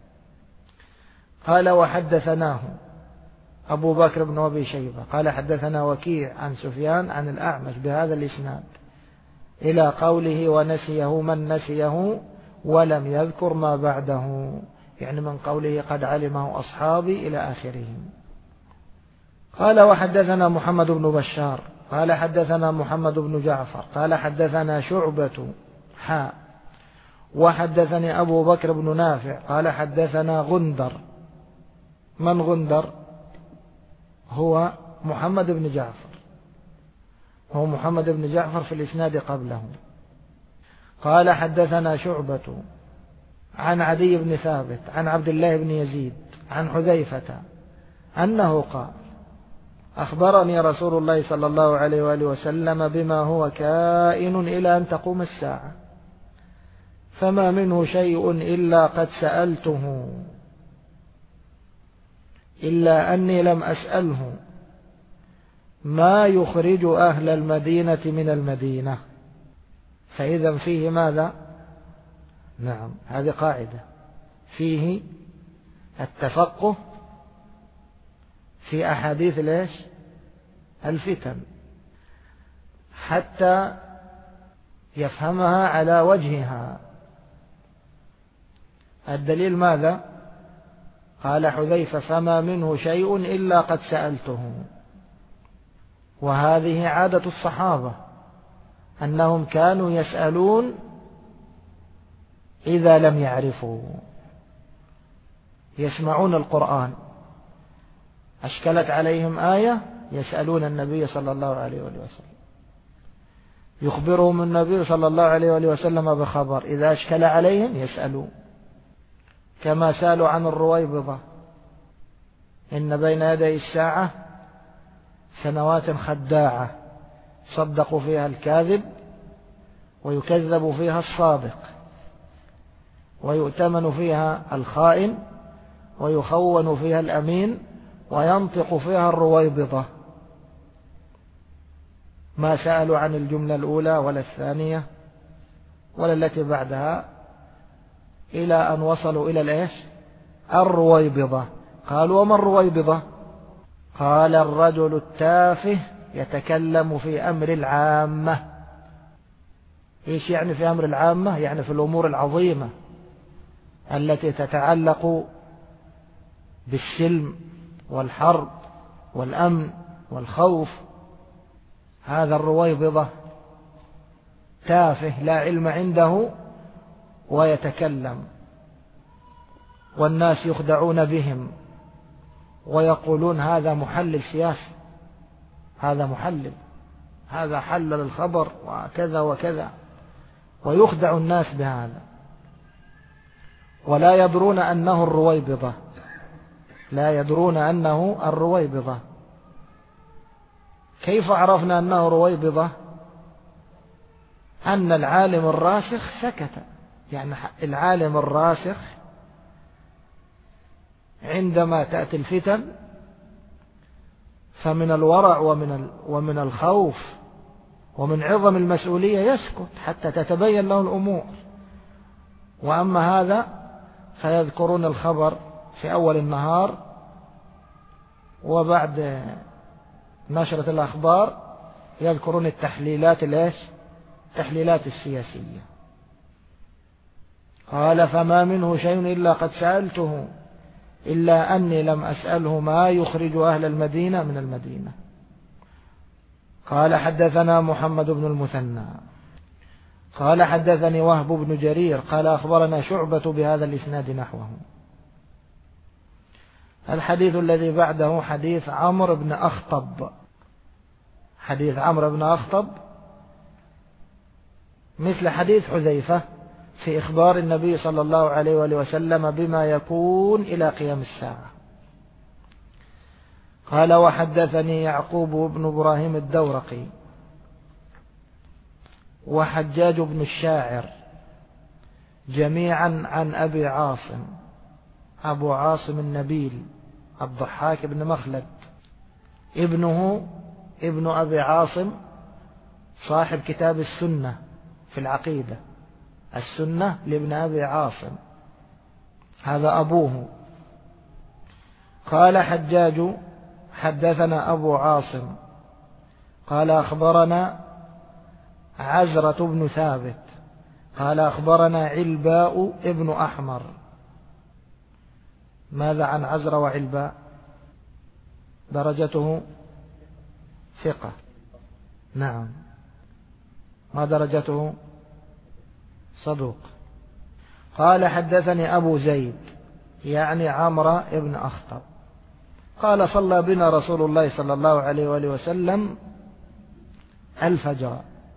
قال وحدثناه أبو بكر بن أبي شيبة قال حدثنا وكيع عن سفيان عن الأعمش بهذا الإسناد إلى قوله ونسيه من نسيه ولم يذكر ما بعده، يعني من قوله قد علمه أصحابي إلى آخره. قال وحدثنا محمد بن بشار قال حدثنا محمد بن جعفر قال حدثنا شعبة وحدثني أبو بكر بن نافع قال حدثنا غندر. من غندر؟ هو محمد بن جعفر، هو محمد بن جعفر في الإسناد قبله. قال حدثنا شعبة عن عدي بن ثابت عن عبد الله بن يزيد عن حذيفة أنه قال أخبرني رسول الله صلى الله عليه وآله وسلم بما هو كائن إلى أن تقوم الساعة، فما منه شيء إلا قد سألته إلا أني لم أسأله ما يخرج أهل المدينة من المدينة. فإذا فيه ماذا؟ نعم، هذه قاعدة، فيه التفقه في أحاديث ليش الفتن حتى يفهمها على وجهها. الدليل ماذا؟ قال حذيفة فما منه شيء إلا قد سألته. وهذه عادة الصحابة أنهم كانوا يسألون إذا لم يعرفوا. يسمعون القرآن أشكلت عليهم آية يسألون النبي صلى الله عليه وسلم، يخبرهم النبي صلى الله عليه وسلم بخبر، إذا أشكل عليهم يسألون، كما سألوا عن الرويبضة إن بين يدي الساعة سنوات خداعة صدقوا فيها الكاذب ويكذب فيها الصادق ويؤتمن فيها الخائن ويخون فيها الأمين وينطق فيها الرويبضة. ما سألوا عن الجملة الأولى ولا الثانية ولا التي بعدها إلى أن وصلوا إلى الإيش الرويبضة. قالوا وما الرويبضة؟ قال الرجل التافه يتكلم في أمر العامة. إيش يعني في أمر العامة؟ يعني في الأمور العظيمة التي تتعلق بالسلم والحرب والأمن والخوف. هذا الرويبضة تافه لا علم عنده ويتكلم، والناس يخدعون بهم ويقولون هذا محلل سياسي، هذا محلل، هذا حلل الخبر وكذا وكذا، ويخدع الناس بهذا ولا يدرون أنه الرويبضة، لا يدرون أنه الرويبضة. كيف عرفنا أنه رويبضة؟ أن العالم الراسخ سكت. يعني العالم الراسخ عندما تأتي الفتن فمن الورع ومن الخوف ومن عظم المسؤولية يسكت حتى تتبين له الأمور. وأما هذا فيذكرون الخبر في أول النهار وبعد نشرة الأخبار يذكرون التحليلات التحليلات السياسية. قال فما منه شيء إلا قد سألته إلا أني لم أسأله ما يخرج أهل المدينة من المدينة. قال حدثنا محمد بن المثنى قال حدثني وهب بن جرير قال أخبرنا شعبة بهذا الإسناد نحوه. الحديث الذي بعده حديث عمرو بن أخطب. حديث عمرو بن أخطب مثل حديث حذيفة في إخبار النبي صلى الله عليه وآله وسلم بما يكون إلى قيام الساعة. قال وحدثني يعقوب بن إبراهيم الدورقي وحجاج بن الشاعر جميعا عن أبي عاصم، أبو عاصم النبيل الضحاك بن مخلد ابنه ابن أبي عاصم صاحب كتاب السنة في العقيدة، السنة لابن أبي عاصم، هذا أبوه. قال حجاج حدثنا أبو عاصم قال أخبرنا عزرة بن ثابت قال أخبرنا علباء ابن أحمر. ماذا عن عزرة وعلباء؟ درجته ثقة. نعم. ما درجته؟ صدوق. قال حدثني أبو زيد يعني عمرو ابن أخطب قال صلى بنا رسول الله صلى الله عليه وآله وسلم الفجر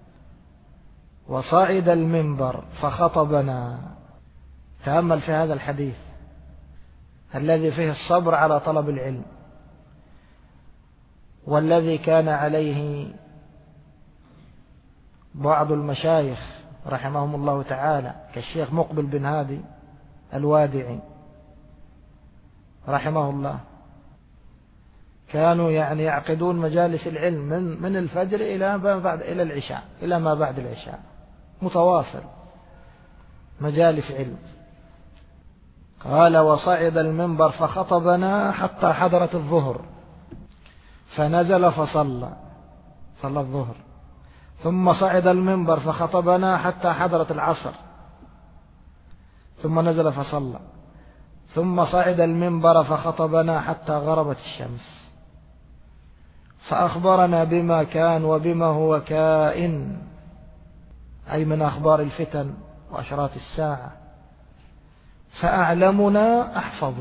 وصعد المنبر فخطبنا. تأمل في هذا الحديث الذي فيه الصبر على طلب العلم، والذي كان عليه بعض المشايخ رحمهم الله تعالى كالشيخ مقبل بن هادي الوادعي رحمه الله، كانوا يعني يعقدون مجالس العلم من الفجر إلى العشاء، إلى ما بعد العشاء، متواصل مجالس علم. قال وصعد المنبر فخطبنا حتى حضرت الظهر فنزل فصلى الظهر، ثم صعد المنبر فخطبنا حتى حضرت العصر ثم نزل فصلى، ثم صعد المنبر فخطبنا حتى غربت الشمس فأخبرنا بما كان وبما هو كائن، أي من أخبار الفتن وأشراط الساعة، فأعلمنا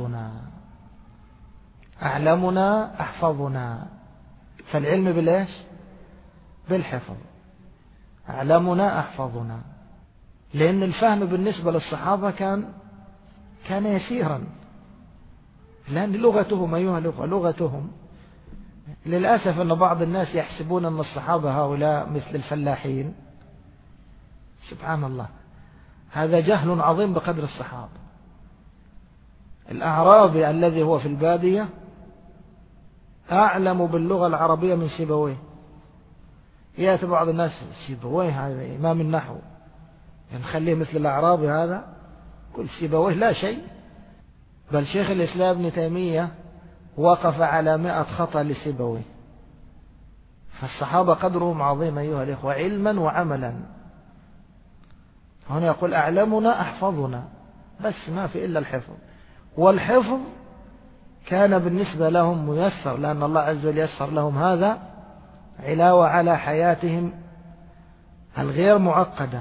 أحفظنا. فالعلم بالإيش؟ بالحفظ. أعلمنا أحفظنا، لأن الفهم بالنسبة للصحابة كان يسيرا، لأن لغتهم أيها الأخوة لغتهم. للأسف أن بعض الناس يحسبون أن الصحابة هؤلاء مثل الفلاحين. سبحان الله، هذا جهل عظيم بقدر الصحابة. الأعرابي الذي هو في البادية أعلم باللغة العربية من سيبويه. يأتي بعض الناس سيبويه هذا إمام النحو، نخليه مثل الأعرابي هذا؟ كل سيبويه لا شيء. بل شيخ الإسلام ابن تيمية وقف على 100 خطأ لسيبويه. فالصحابة قدرهم عظيم أيها الإخوة علما وعملا. هنا يقول أعلمنا أحفظنا، بس ما في إلا الحفظ، والحفظ كان بالنسبة لهم ميسر، لأن الله عز وجل يسر لهم هذا علاوة على حياتهم الغير معقدة،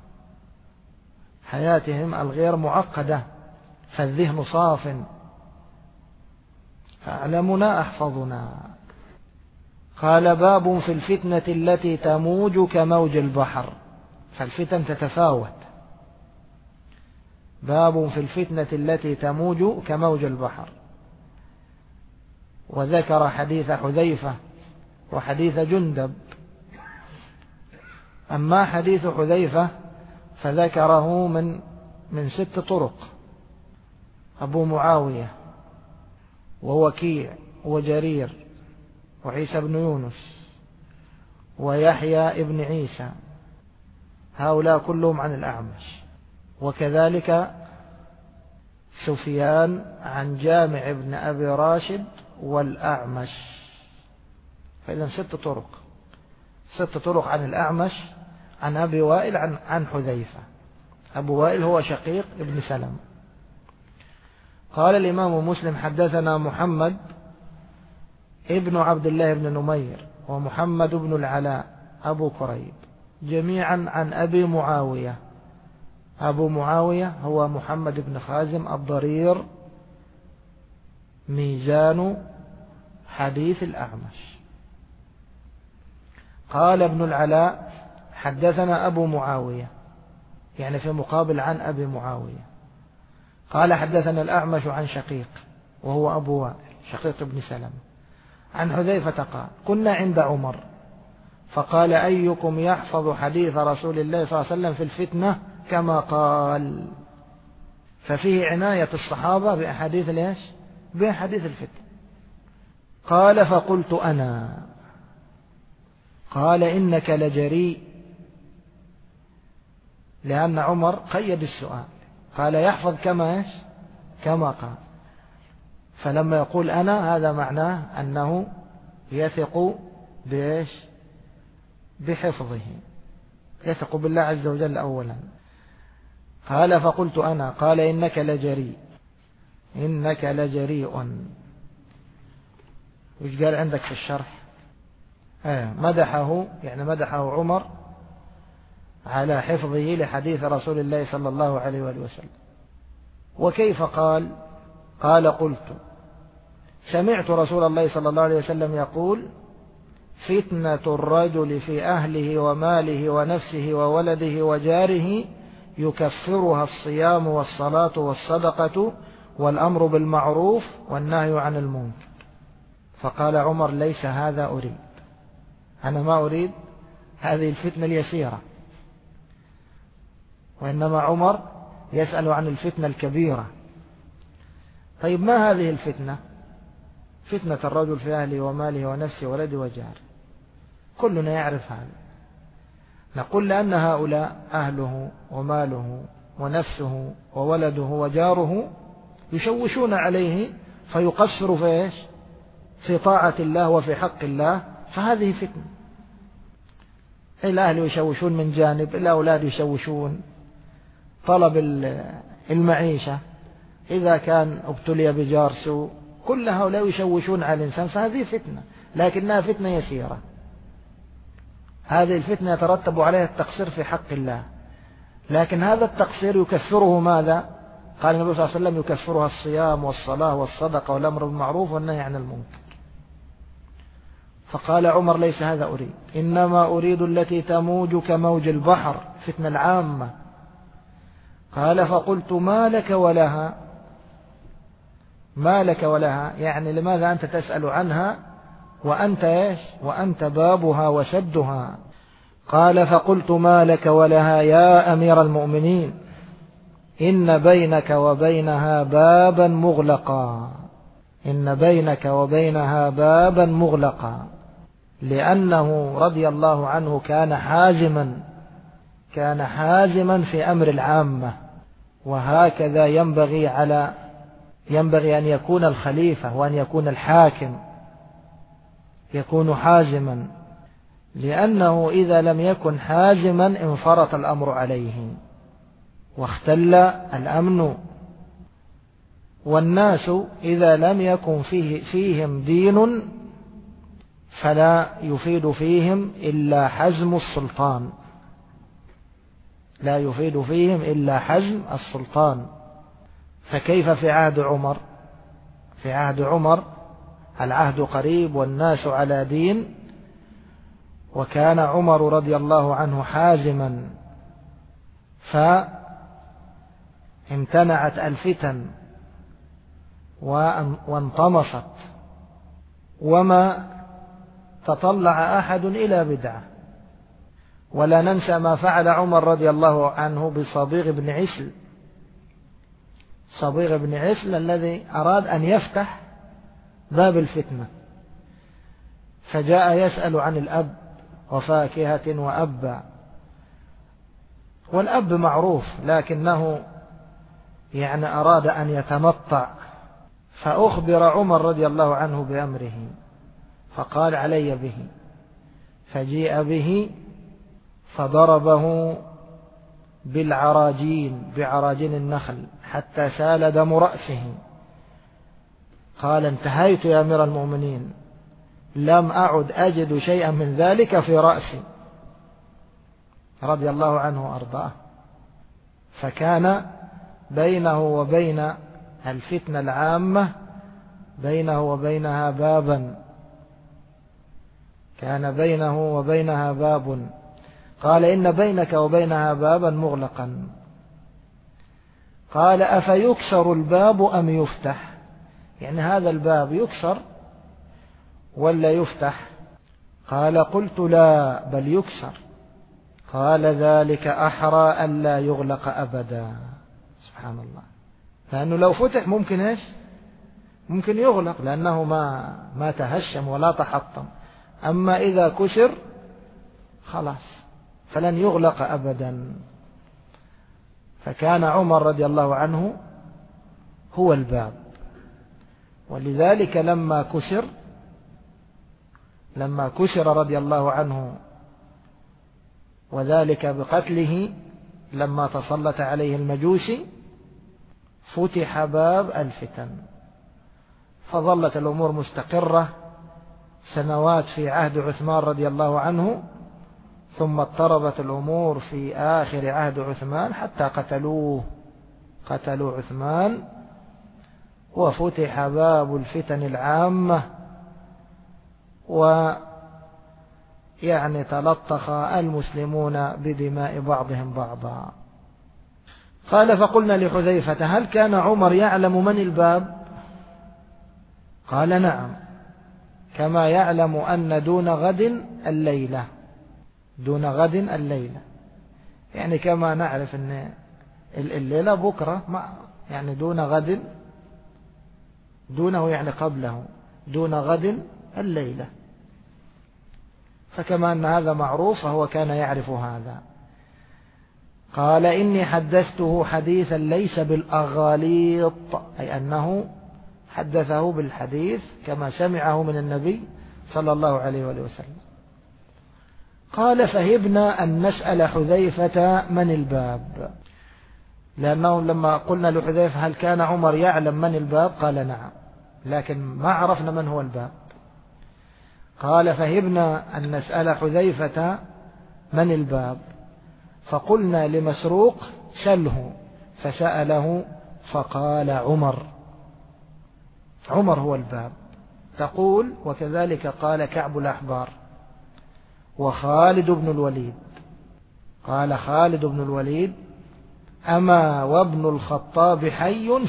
فالذهن صاف. فأعلمنا أحفظنا. قال باب في الفتنة التي تموج كموج البحر. فالفتن تتفاوت. باب في الفتنة التي تموج كموج البحر. وذكر حديث حذيفة وحديث جندب. أما حديث حذيفة فذكره من 6 طرق: أبو معاوية ووكيع وجرير وعيسى بن يونس ويحيى ابن عيسى، هؤلاء كلهم عن الأعمش. وكذلك سفيان عن جامع بن أبي راشد والأعمش. فإذا 6 طرق عن الأعمش عن أبي وائل عن حذيفة. أبو وائل هو شقيق ابن سلم. قال الإمام مسلم حدثنا محمد ابن عبد الله بن نمير ومحمد بن العلاء أبو كريب جميعا عن أبي معاوية. أبو معاوية هو محمد بن خازم الضرير ميزان حديث الأعمش. قال ابن العلاء حدثنا أبو معاوية، يعني في مقابل عن أبي معاوية. قال حدثنا الأعمش عن شقيق وهو أبو وائل شقيق ابن سلم عن حذيفة قال كنا عند عمر فقال أيكم يحفظ حديث رسول الله صلى الله عليه وسلم في الفتنة كما قال. ففيه عناية الصحابة بأحاديث ليش؟ بأحاديث الفتنة. قال فقلت أنا. قال إنك لجريء، لأن عمر قيد السؤال، قال يحفظ كما إيش؟ كما قال. فلما يقول أنا هذا معناه أنه يثق بإيش؟ بحفظه، يثق بالله عز وجل أولا. قال فقلت أنا. قال إنك لجريء، إنك لجريء. وش قال عندك في الشرح؟ مدحه، يعني مدحه عمر على حفظه لحديث رسول الله صلى الله عليه وآله وسلم. وكيف قال؟ قال قلت سمعت رسول الله صلى الله عليه وسلم يقول فتنة الرجل في أهله وماله ونفسه وولده وجاره يكفرها الصيام والصلاة والصدقة والأمر بالمعروف والنهي عن المنكر. فقال عمر ليس هذا أريد، أنا ما أريد هذه الفتنة اليسيرة، وإنما عمر يسأل عن الفتنة الكبيرة. طيب ما هذه الفتنة؟ فتنة الرجل في أهله وماله ونفسه وولده وجاره، كلنا يعرف هذا. نقول لأن هؤلاء أهله وماله ونفسه وولده وجاره يشوشون عليه فيقصر في إيش؟ في طاعة الله وفي حق الله، فهذه فتنة. الأهل يشوشون من جانب، الأولاد يشوشون، طلب المعيشة، إذا كان ابتلي بجار سوء، كل هؤلاء يشوشون على الإنسان، فهذه فتنة، لكنها فتنة يسيرة. هذه الفتنة يترتب عليها التقصير في حق الله، لكن هذا التقصير يكفره ماذا؟ قال النبي صلى الله عليه وسلم يكفرها الصيام والصلاة والصدقة والأمر بالمعروف والنهي عن المنكر. فقال عمر ليس هذا أريد، إنما أريد التي تموج كموج البحر، فتنة العامة. قال فقلت ما لك ولها؟ ما لك ولها يعني لماذا أنت تسأل عنها وأنت إيش؟ وأنت بابها وسدها. قال فقلت ما لك ولها يا أمير المؤمنين إن بينك وبينها بابا مغلقا، إن بينك وبينها بابا مغلقا، لأنه رضي الله عنه كان حازما في أمر العامة، وهكذا ينبغي أن يكون الخليفة وأن يكون الحاكم، يكون حازما، لأنه إذا لم يكن حازما انفرط الأمر عليه واختل الأمن. والناس إذا لم يكن فيهم دين فلا يفيد فيهم إلا حزم السلطان، لا يفيد فيهم إلا حزم السلطان. فكيف في عهد عمر؟ في عهد عمر العهد قريب والناس على دين، وكان عمر رضي الله عنه حازما، فامتنعت الفتن وانطمست، وما تطلع أحد إلى بدعة. ولا ننسى ما فعل عمر رضي الله عنه بصبيغ بن عسل، صبيغ بن عسل الذي أراد أن يفتح باب الفتنة، فجاء يسأل عن الأب وفاكهة وأبا، والأب معروف لكنه يعني أراد أن يتمطع، فأخبر عمر رضي الله عنه بأمره فقال علي به، فجيء به فضربه بعراجين النخل حتى سال دم رأسه. قال انتهيت يا أمير المؤمنين، لم أعد أجد شيئا من ذلك في رأسي، رضي الله عنه وأرضاه. فكان بينه وبين الفتنة العامة بينه وبينها بابا، كان بينه وبينها باب. قال إن بينك وبينها بابا مغلقا. قال أفيكسر الباب أم يفتح؟ يعني هذا الباب يكسر ولا يفتح؟ قال قلت لا بل يكسر. قال ذلك أحرى ألا يغلق أبدا. سبحان الله. لأنه لو فتح ممكن إيش؟ ممكن يغلق لأنه ما تهشم ولا تحطم. أما إذا كسر خلاص فلن يغلق أبدا. فكان عمر رضي الله عنه هو الباب. ولذلك لما كسر رضي الله عنه، وذلك بقتله لما تسلط عليه المجوسي، فتح باب الفتن، فظلت الأمور مستقرة سنوات في عهد عثمان رضي الله عنه، ثم اضطربت الأمور في آخر عهد عثمان حتى قتلوا عثمان، وفتح باب الفتن العامة، ويعني تلطخ المسلمون بدماء بعضهم بعضا. قال فقلنا لحذيفة هل كان عمر يعلم من الباب؟ قال نعم، كما يعلم أن دون غد الليلة، يعني كما نعرف أن الليلة بكرة، يعني دون غد، دونه يعني قبله، دون غد الليلة، فكما أن هذا معروف فهو كان يعرف هذا. قال إني حدثته حديثا ليس بالأغاليط، أي أنه حدثه بالحديث كما سمعه من النبي صلى الله عليه وسلم. قال فهبنا أن نسأل حذيفة من الباب، لأنه لما قلنا لحذيفة هل كان عمر يعلم من الباب؟ قال نعم، لكن ما عرفنا من هو الباب. قال فهبنا أن نسأل حذيفة من الباب، فقلنا لمسروق سله، فسأله فقال عمر هو الباب. تقول وكذلك قال كعب الأحبار وخالد بن الوليد. قال خالد بن الوليد أما وابن الخطاب حي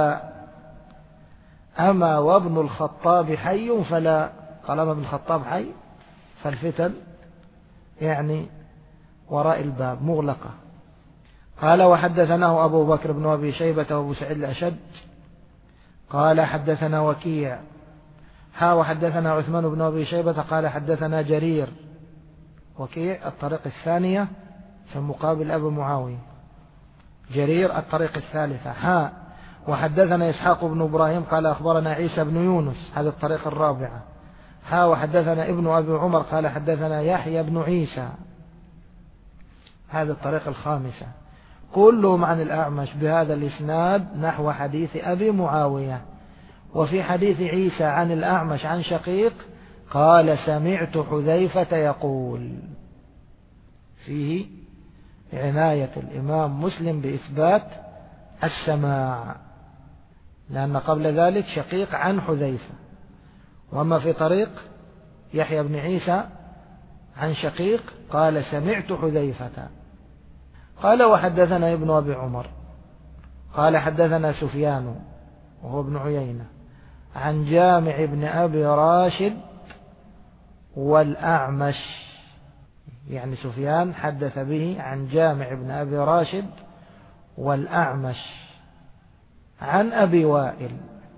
فلا طالما ابن الخطاب حي فالفتن يعني وراء الباب مغلقة. قال وحدثناه أبو بكر بن أبي شيبة وأبو سعيد الأشج قال حدثنا وكيع وحدثنا عثمان بن أبي شيبة قال حدثنا جرير. وكيع الطريق الثانية في مقابل أبو معاوية، جرير الطريق الثالثة. وحدثنا إسحاق بن إبراهيم قال أخبرنا عيسى بن يونس، هذه الطريق الرابعة. وحدثنا ابن أبي عمر قال حدثنا يحيى بن عيسى، هذه الطريق الخامسة، كلهم عن الأعمش بهذا الإسناد نحو حديث أبي معاوية. وفي حديث عيسى عن الأعمش عن شقيق قال سمعت حذيفة يقول. فيه عناية الإمام مسلم بإثبات السماع، لأن قبل ذلك شقيق عن حذيفة، وأما في طريق يحيى بن عيسى عن شقيق قال سمعت حذيفة. قال وحدثنا ابن أبي عمر قال حدثنا سفيان وهو ابن عيينة عن جامع بن أبي راشد والأعمش، يعني سفيان حدث به عن جامع بن أبي راشد والأعمش عن أبي وائل،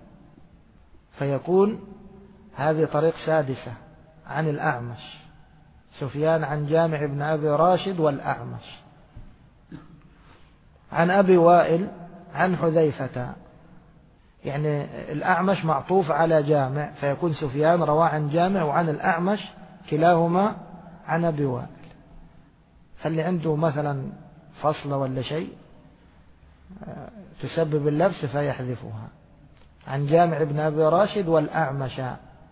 فيكون هذه طريق سادسة عن الأعمش، سفيان عن جامع بن أبي راشد والأعمش عن أبي وائل عن حذيفة، يعني الأعمش معطوف على جامع، فيكون سفيان رواه عن جامع وعن الأعمش كلاهما عن أبي وائل. فاللي عنده مثلا فصل ولا شيء تسبب اللبس فيحذفها، عن جامع بن أبي راشد والأعمش،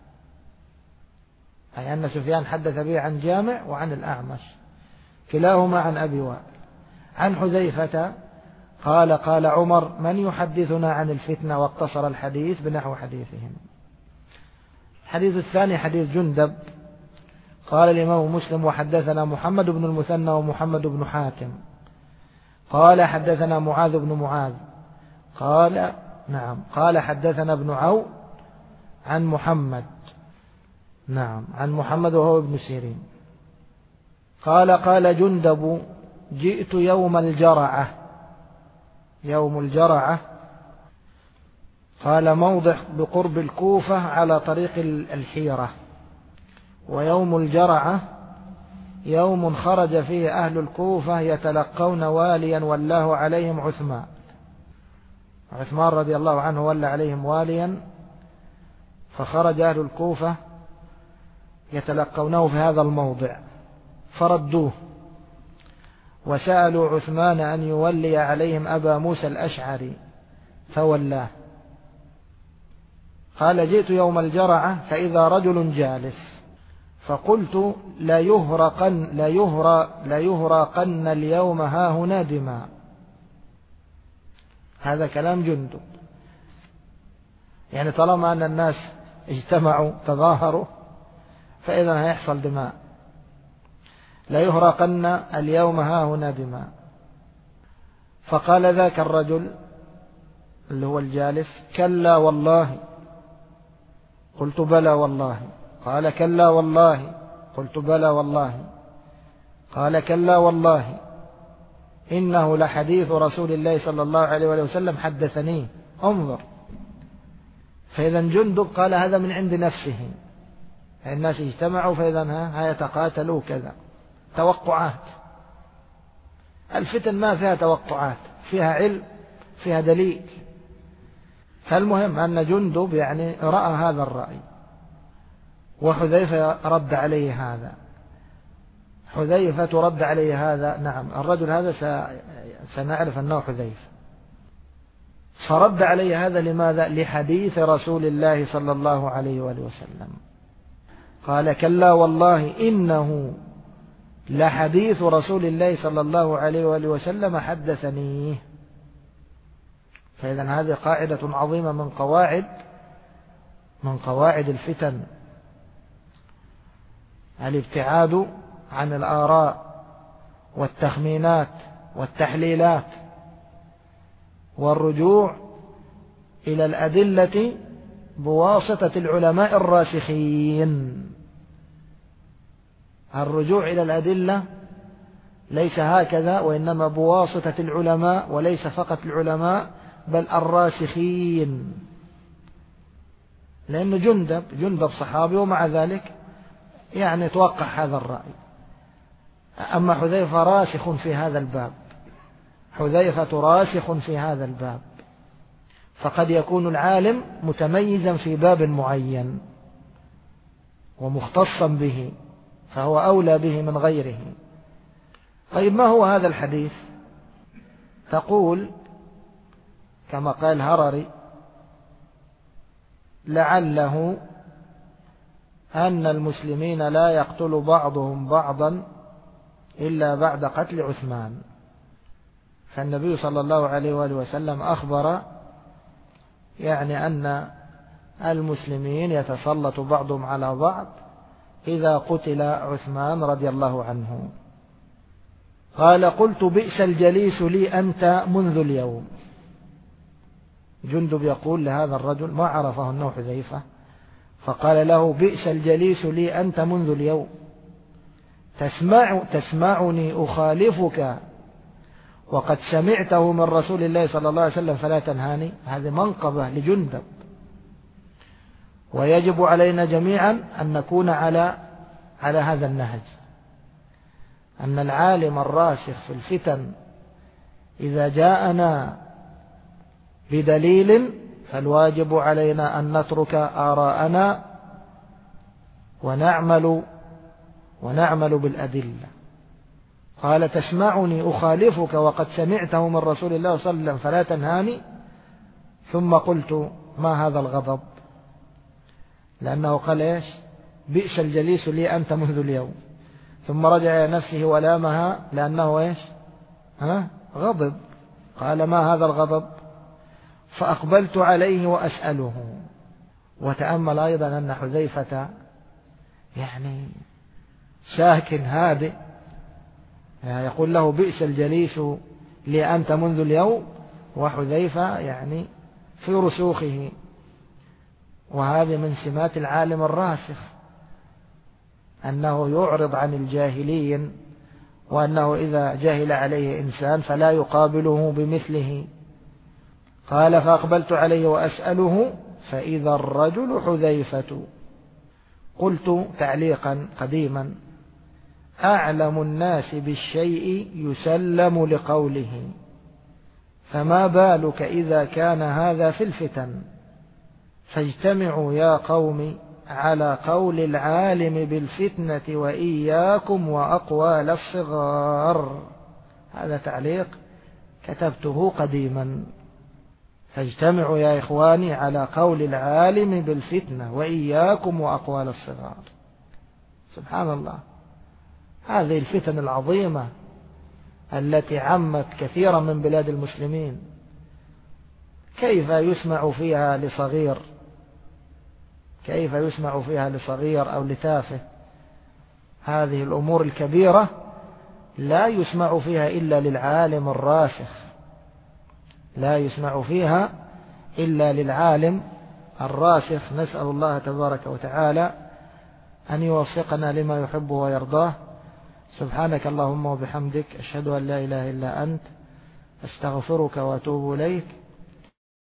أي أن سفيان حدث به عن جامع وعن الأعمش كلاهما عن أبي وائل. عن حذيفة قال عمر من يحدثنا عن الفتنة، واقتصر الحديث بنحو حديثهم. الحديث الثاني حديث جندب. قال الإمام مسلم وحدثنا محمد بن المثنى ومحمد بن حاتم قال حدثنا معاذ بن معاذ قال حدثنا ابن عون عن محمد نعم، عن محمد وهو ابن سيرين قال قال جندب جئت يوم الجرعة. يوم الجرعة قال موضع بقرب الكوفة على طريق الحيرة. ويوم الجرعة يوم خرج فيه أهل الكوفة يتلقون واليا والله عليهم عثمان رضي الله عنه ولى عليهم واليا، فخرج أهل الكوفة يتلقونه في هذا الموضع فردوه وسألوا عثمان أن يولي عليهم أبا موسى الأشعري فولاه. قال جئت يوم الجرعة فإذا رجل جالس فقلت لا يهرقن اليوم هاهنا دماء. هذا كلام جندب، يعني طالما أن الناس اجتمعوا تظاهروا فإذا هيحصل دماء. لا يهرقن اليوم هاهنا دماء. فقال ذاك الرجل اللي هو الجالس كلا والله. قلت بلى والله. قال كلا والله. قلت بلى والله. قال كلا والله إنه لحديث رسول الله صلى الله عليه وسلم حدثني. انظر، فإذا جندب قال هذا من عند نفسه، الناس اجتمعوا فإذا هيتقاتلوا كذا. توقعات، الفتن ما فيها توقعات، فيها علم، فيها دليل. فالمهم أن جندب يعني رأى هذا الرأي، وحذيفة رد عليه هذا. حذيفة رد عليه هذا. نعم، الرجل هذا سنعرف أنه حذيفة. فرد عليه هذا لماذا؟ لحديث رسول الله صلى الله عليه وآله وسلم. قال كلا والله إنه لحديث رسول الله صلى الله عليه وآله وسلم حدثني. فإذا هذه قاعدة عظيمة من قواعد الفتن، الابتعاد عن الآراء والتخمينات والتحليلات، والرجوع إلى الأدلة بواسطة العلماء الراسخين. الرجوع إلى الأدلة ليس هكذا، وإنما بواسطة العلماء، وليس فقط العلماء بل الراسخين. لأن جندب صحابي، ومع ذلك يعني توقع هذا الرأي. أما حذيفة راسخ في هذا الباب، حذيفة راسخ في هذا الباب. فقد يكون العالم متميزا في باب معين ومختصا به، فهو أولى به من غيره. طيب، ما هو هذا الحديث؟ تقول كما قال هرري: لعله أن المسلمين لا يقتل بعضهم بعضا إلا بعد قتل عثمان. فالنبي صلى الله عليه وآله وسلم أخبر يعني أن المسلمين يتسلط بعضهم على بعض إذا قتل عثمان رضي الله عنه. قال: قلت بئس الجليس لي أنت منذ اليوم. جندب يقول لهذا الرجل، ما عرفه أنه حذيفة، فقال له: بئس الجليس لي أنت منذ اليوم، تسمعني أخالفك وقد سمعته من رسول الله صلى الله عليه وسلم فلا تنهاني. هذه منقبة لجندب، ويجب علينا جميعا أن نكون على هذا النهج، أن العالم الراسخ في الفتن إذا جاءنا بدليل فالواجب علينا أن نترك آراءنا ونعمل بالأدلة. قال: تسمعني أخالفك وقد سمعته من رسول الله صلى الله عليه وسلم فلا تنهاني. ثم قلت: ما هذا الغضب؟ لأنه قال إيش؟ بئس الجليس لي أنت منذ اليوم. ثم رجع إلى نفسه ولامها لأنه إيش؟ غضب. قال: ما هذا الغضب؟ فأقبلت عليه وأسأله. وتأمل أيضا أن حذيفة يعني ساكن هادئ، يعني يقول له: بئس الجليس لي أنت منذ اليوم، وحذيفة يعني في رسوخه. وهذه من سمات العالم الراسخ، أنه يعرض عن الجاهلين، وأنه إذا جاهل عليه إنسان فلا يقابله بمثله. قال فأقبلت عليه وأسأله فإذا الرجل حذيفة. قلت تعليقا قديما: أعلم الناس بالشيء يسلم لقوله، فما بالك إذا كان هذا في الفتن؟ فاجتمعوا يا قوم على قول العالم بالفتنة وإياكم وأقوال الصغار. هذا تعليق كتبته قديما. فاجتمعوا يا إخواني على قول العالم بالفتنة وإياكم وأقوال الصغار. سبحان الله، هذه الفتن العظيمة التي عمت كثيرا من بلاد المسلمين، كيف يسمع فيها لصغير؟ كيف يسمع فيها لصغير أو لتافه؟ هذه الأمور الكبيرة لا يسمع فيها إلا للعالم الراسخ، لا يسمع فيها إلا للعالم الراسخ. نسأل الله تبارك وتعالى أن يوفقنا لما يحب ويرضاه. سبحانك اللهم وبحمدك، أشهد أن لا إله إلا أنت، أستغفرك وأتوب إليك.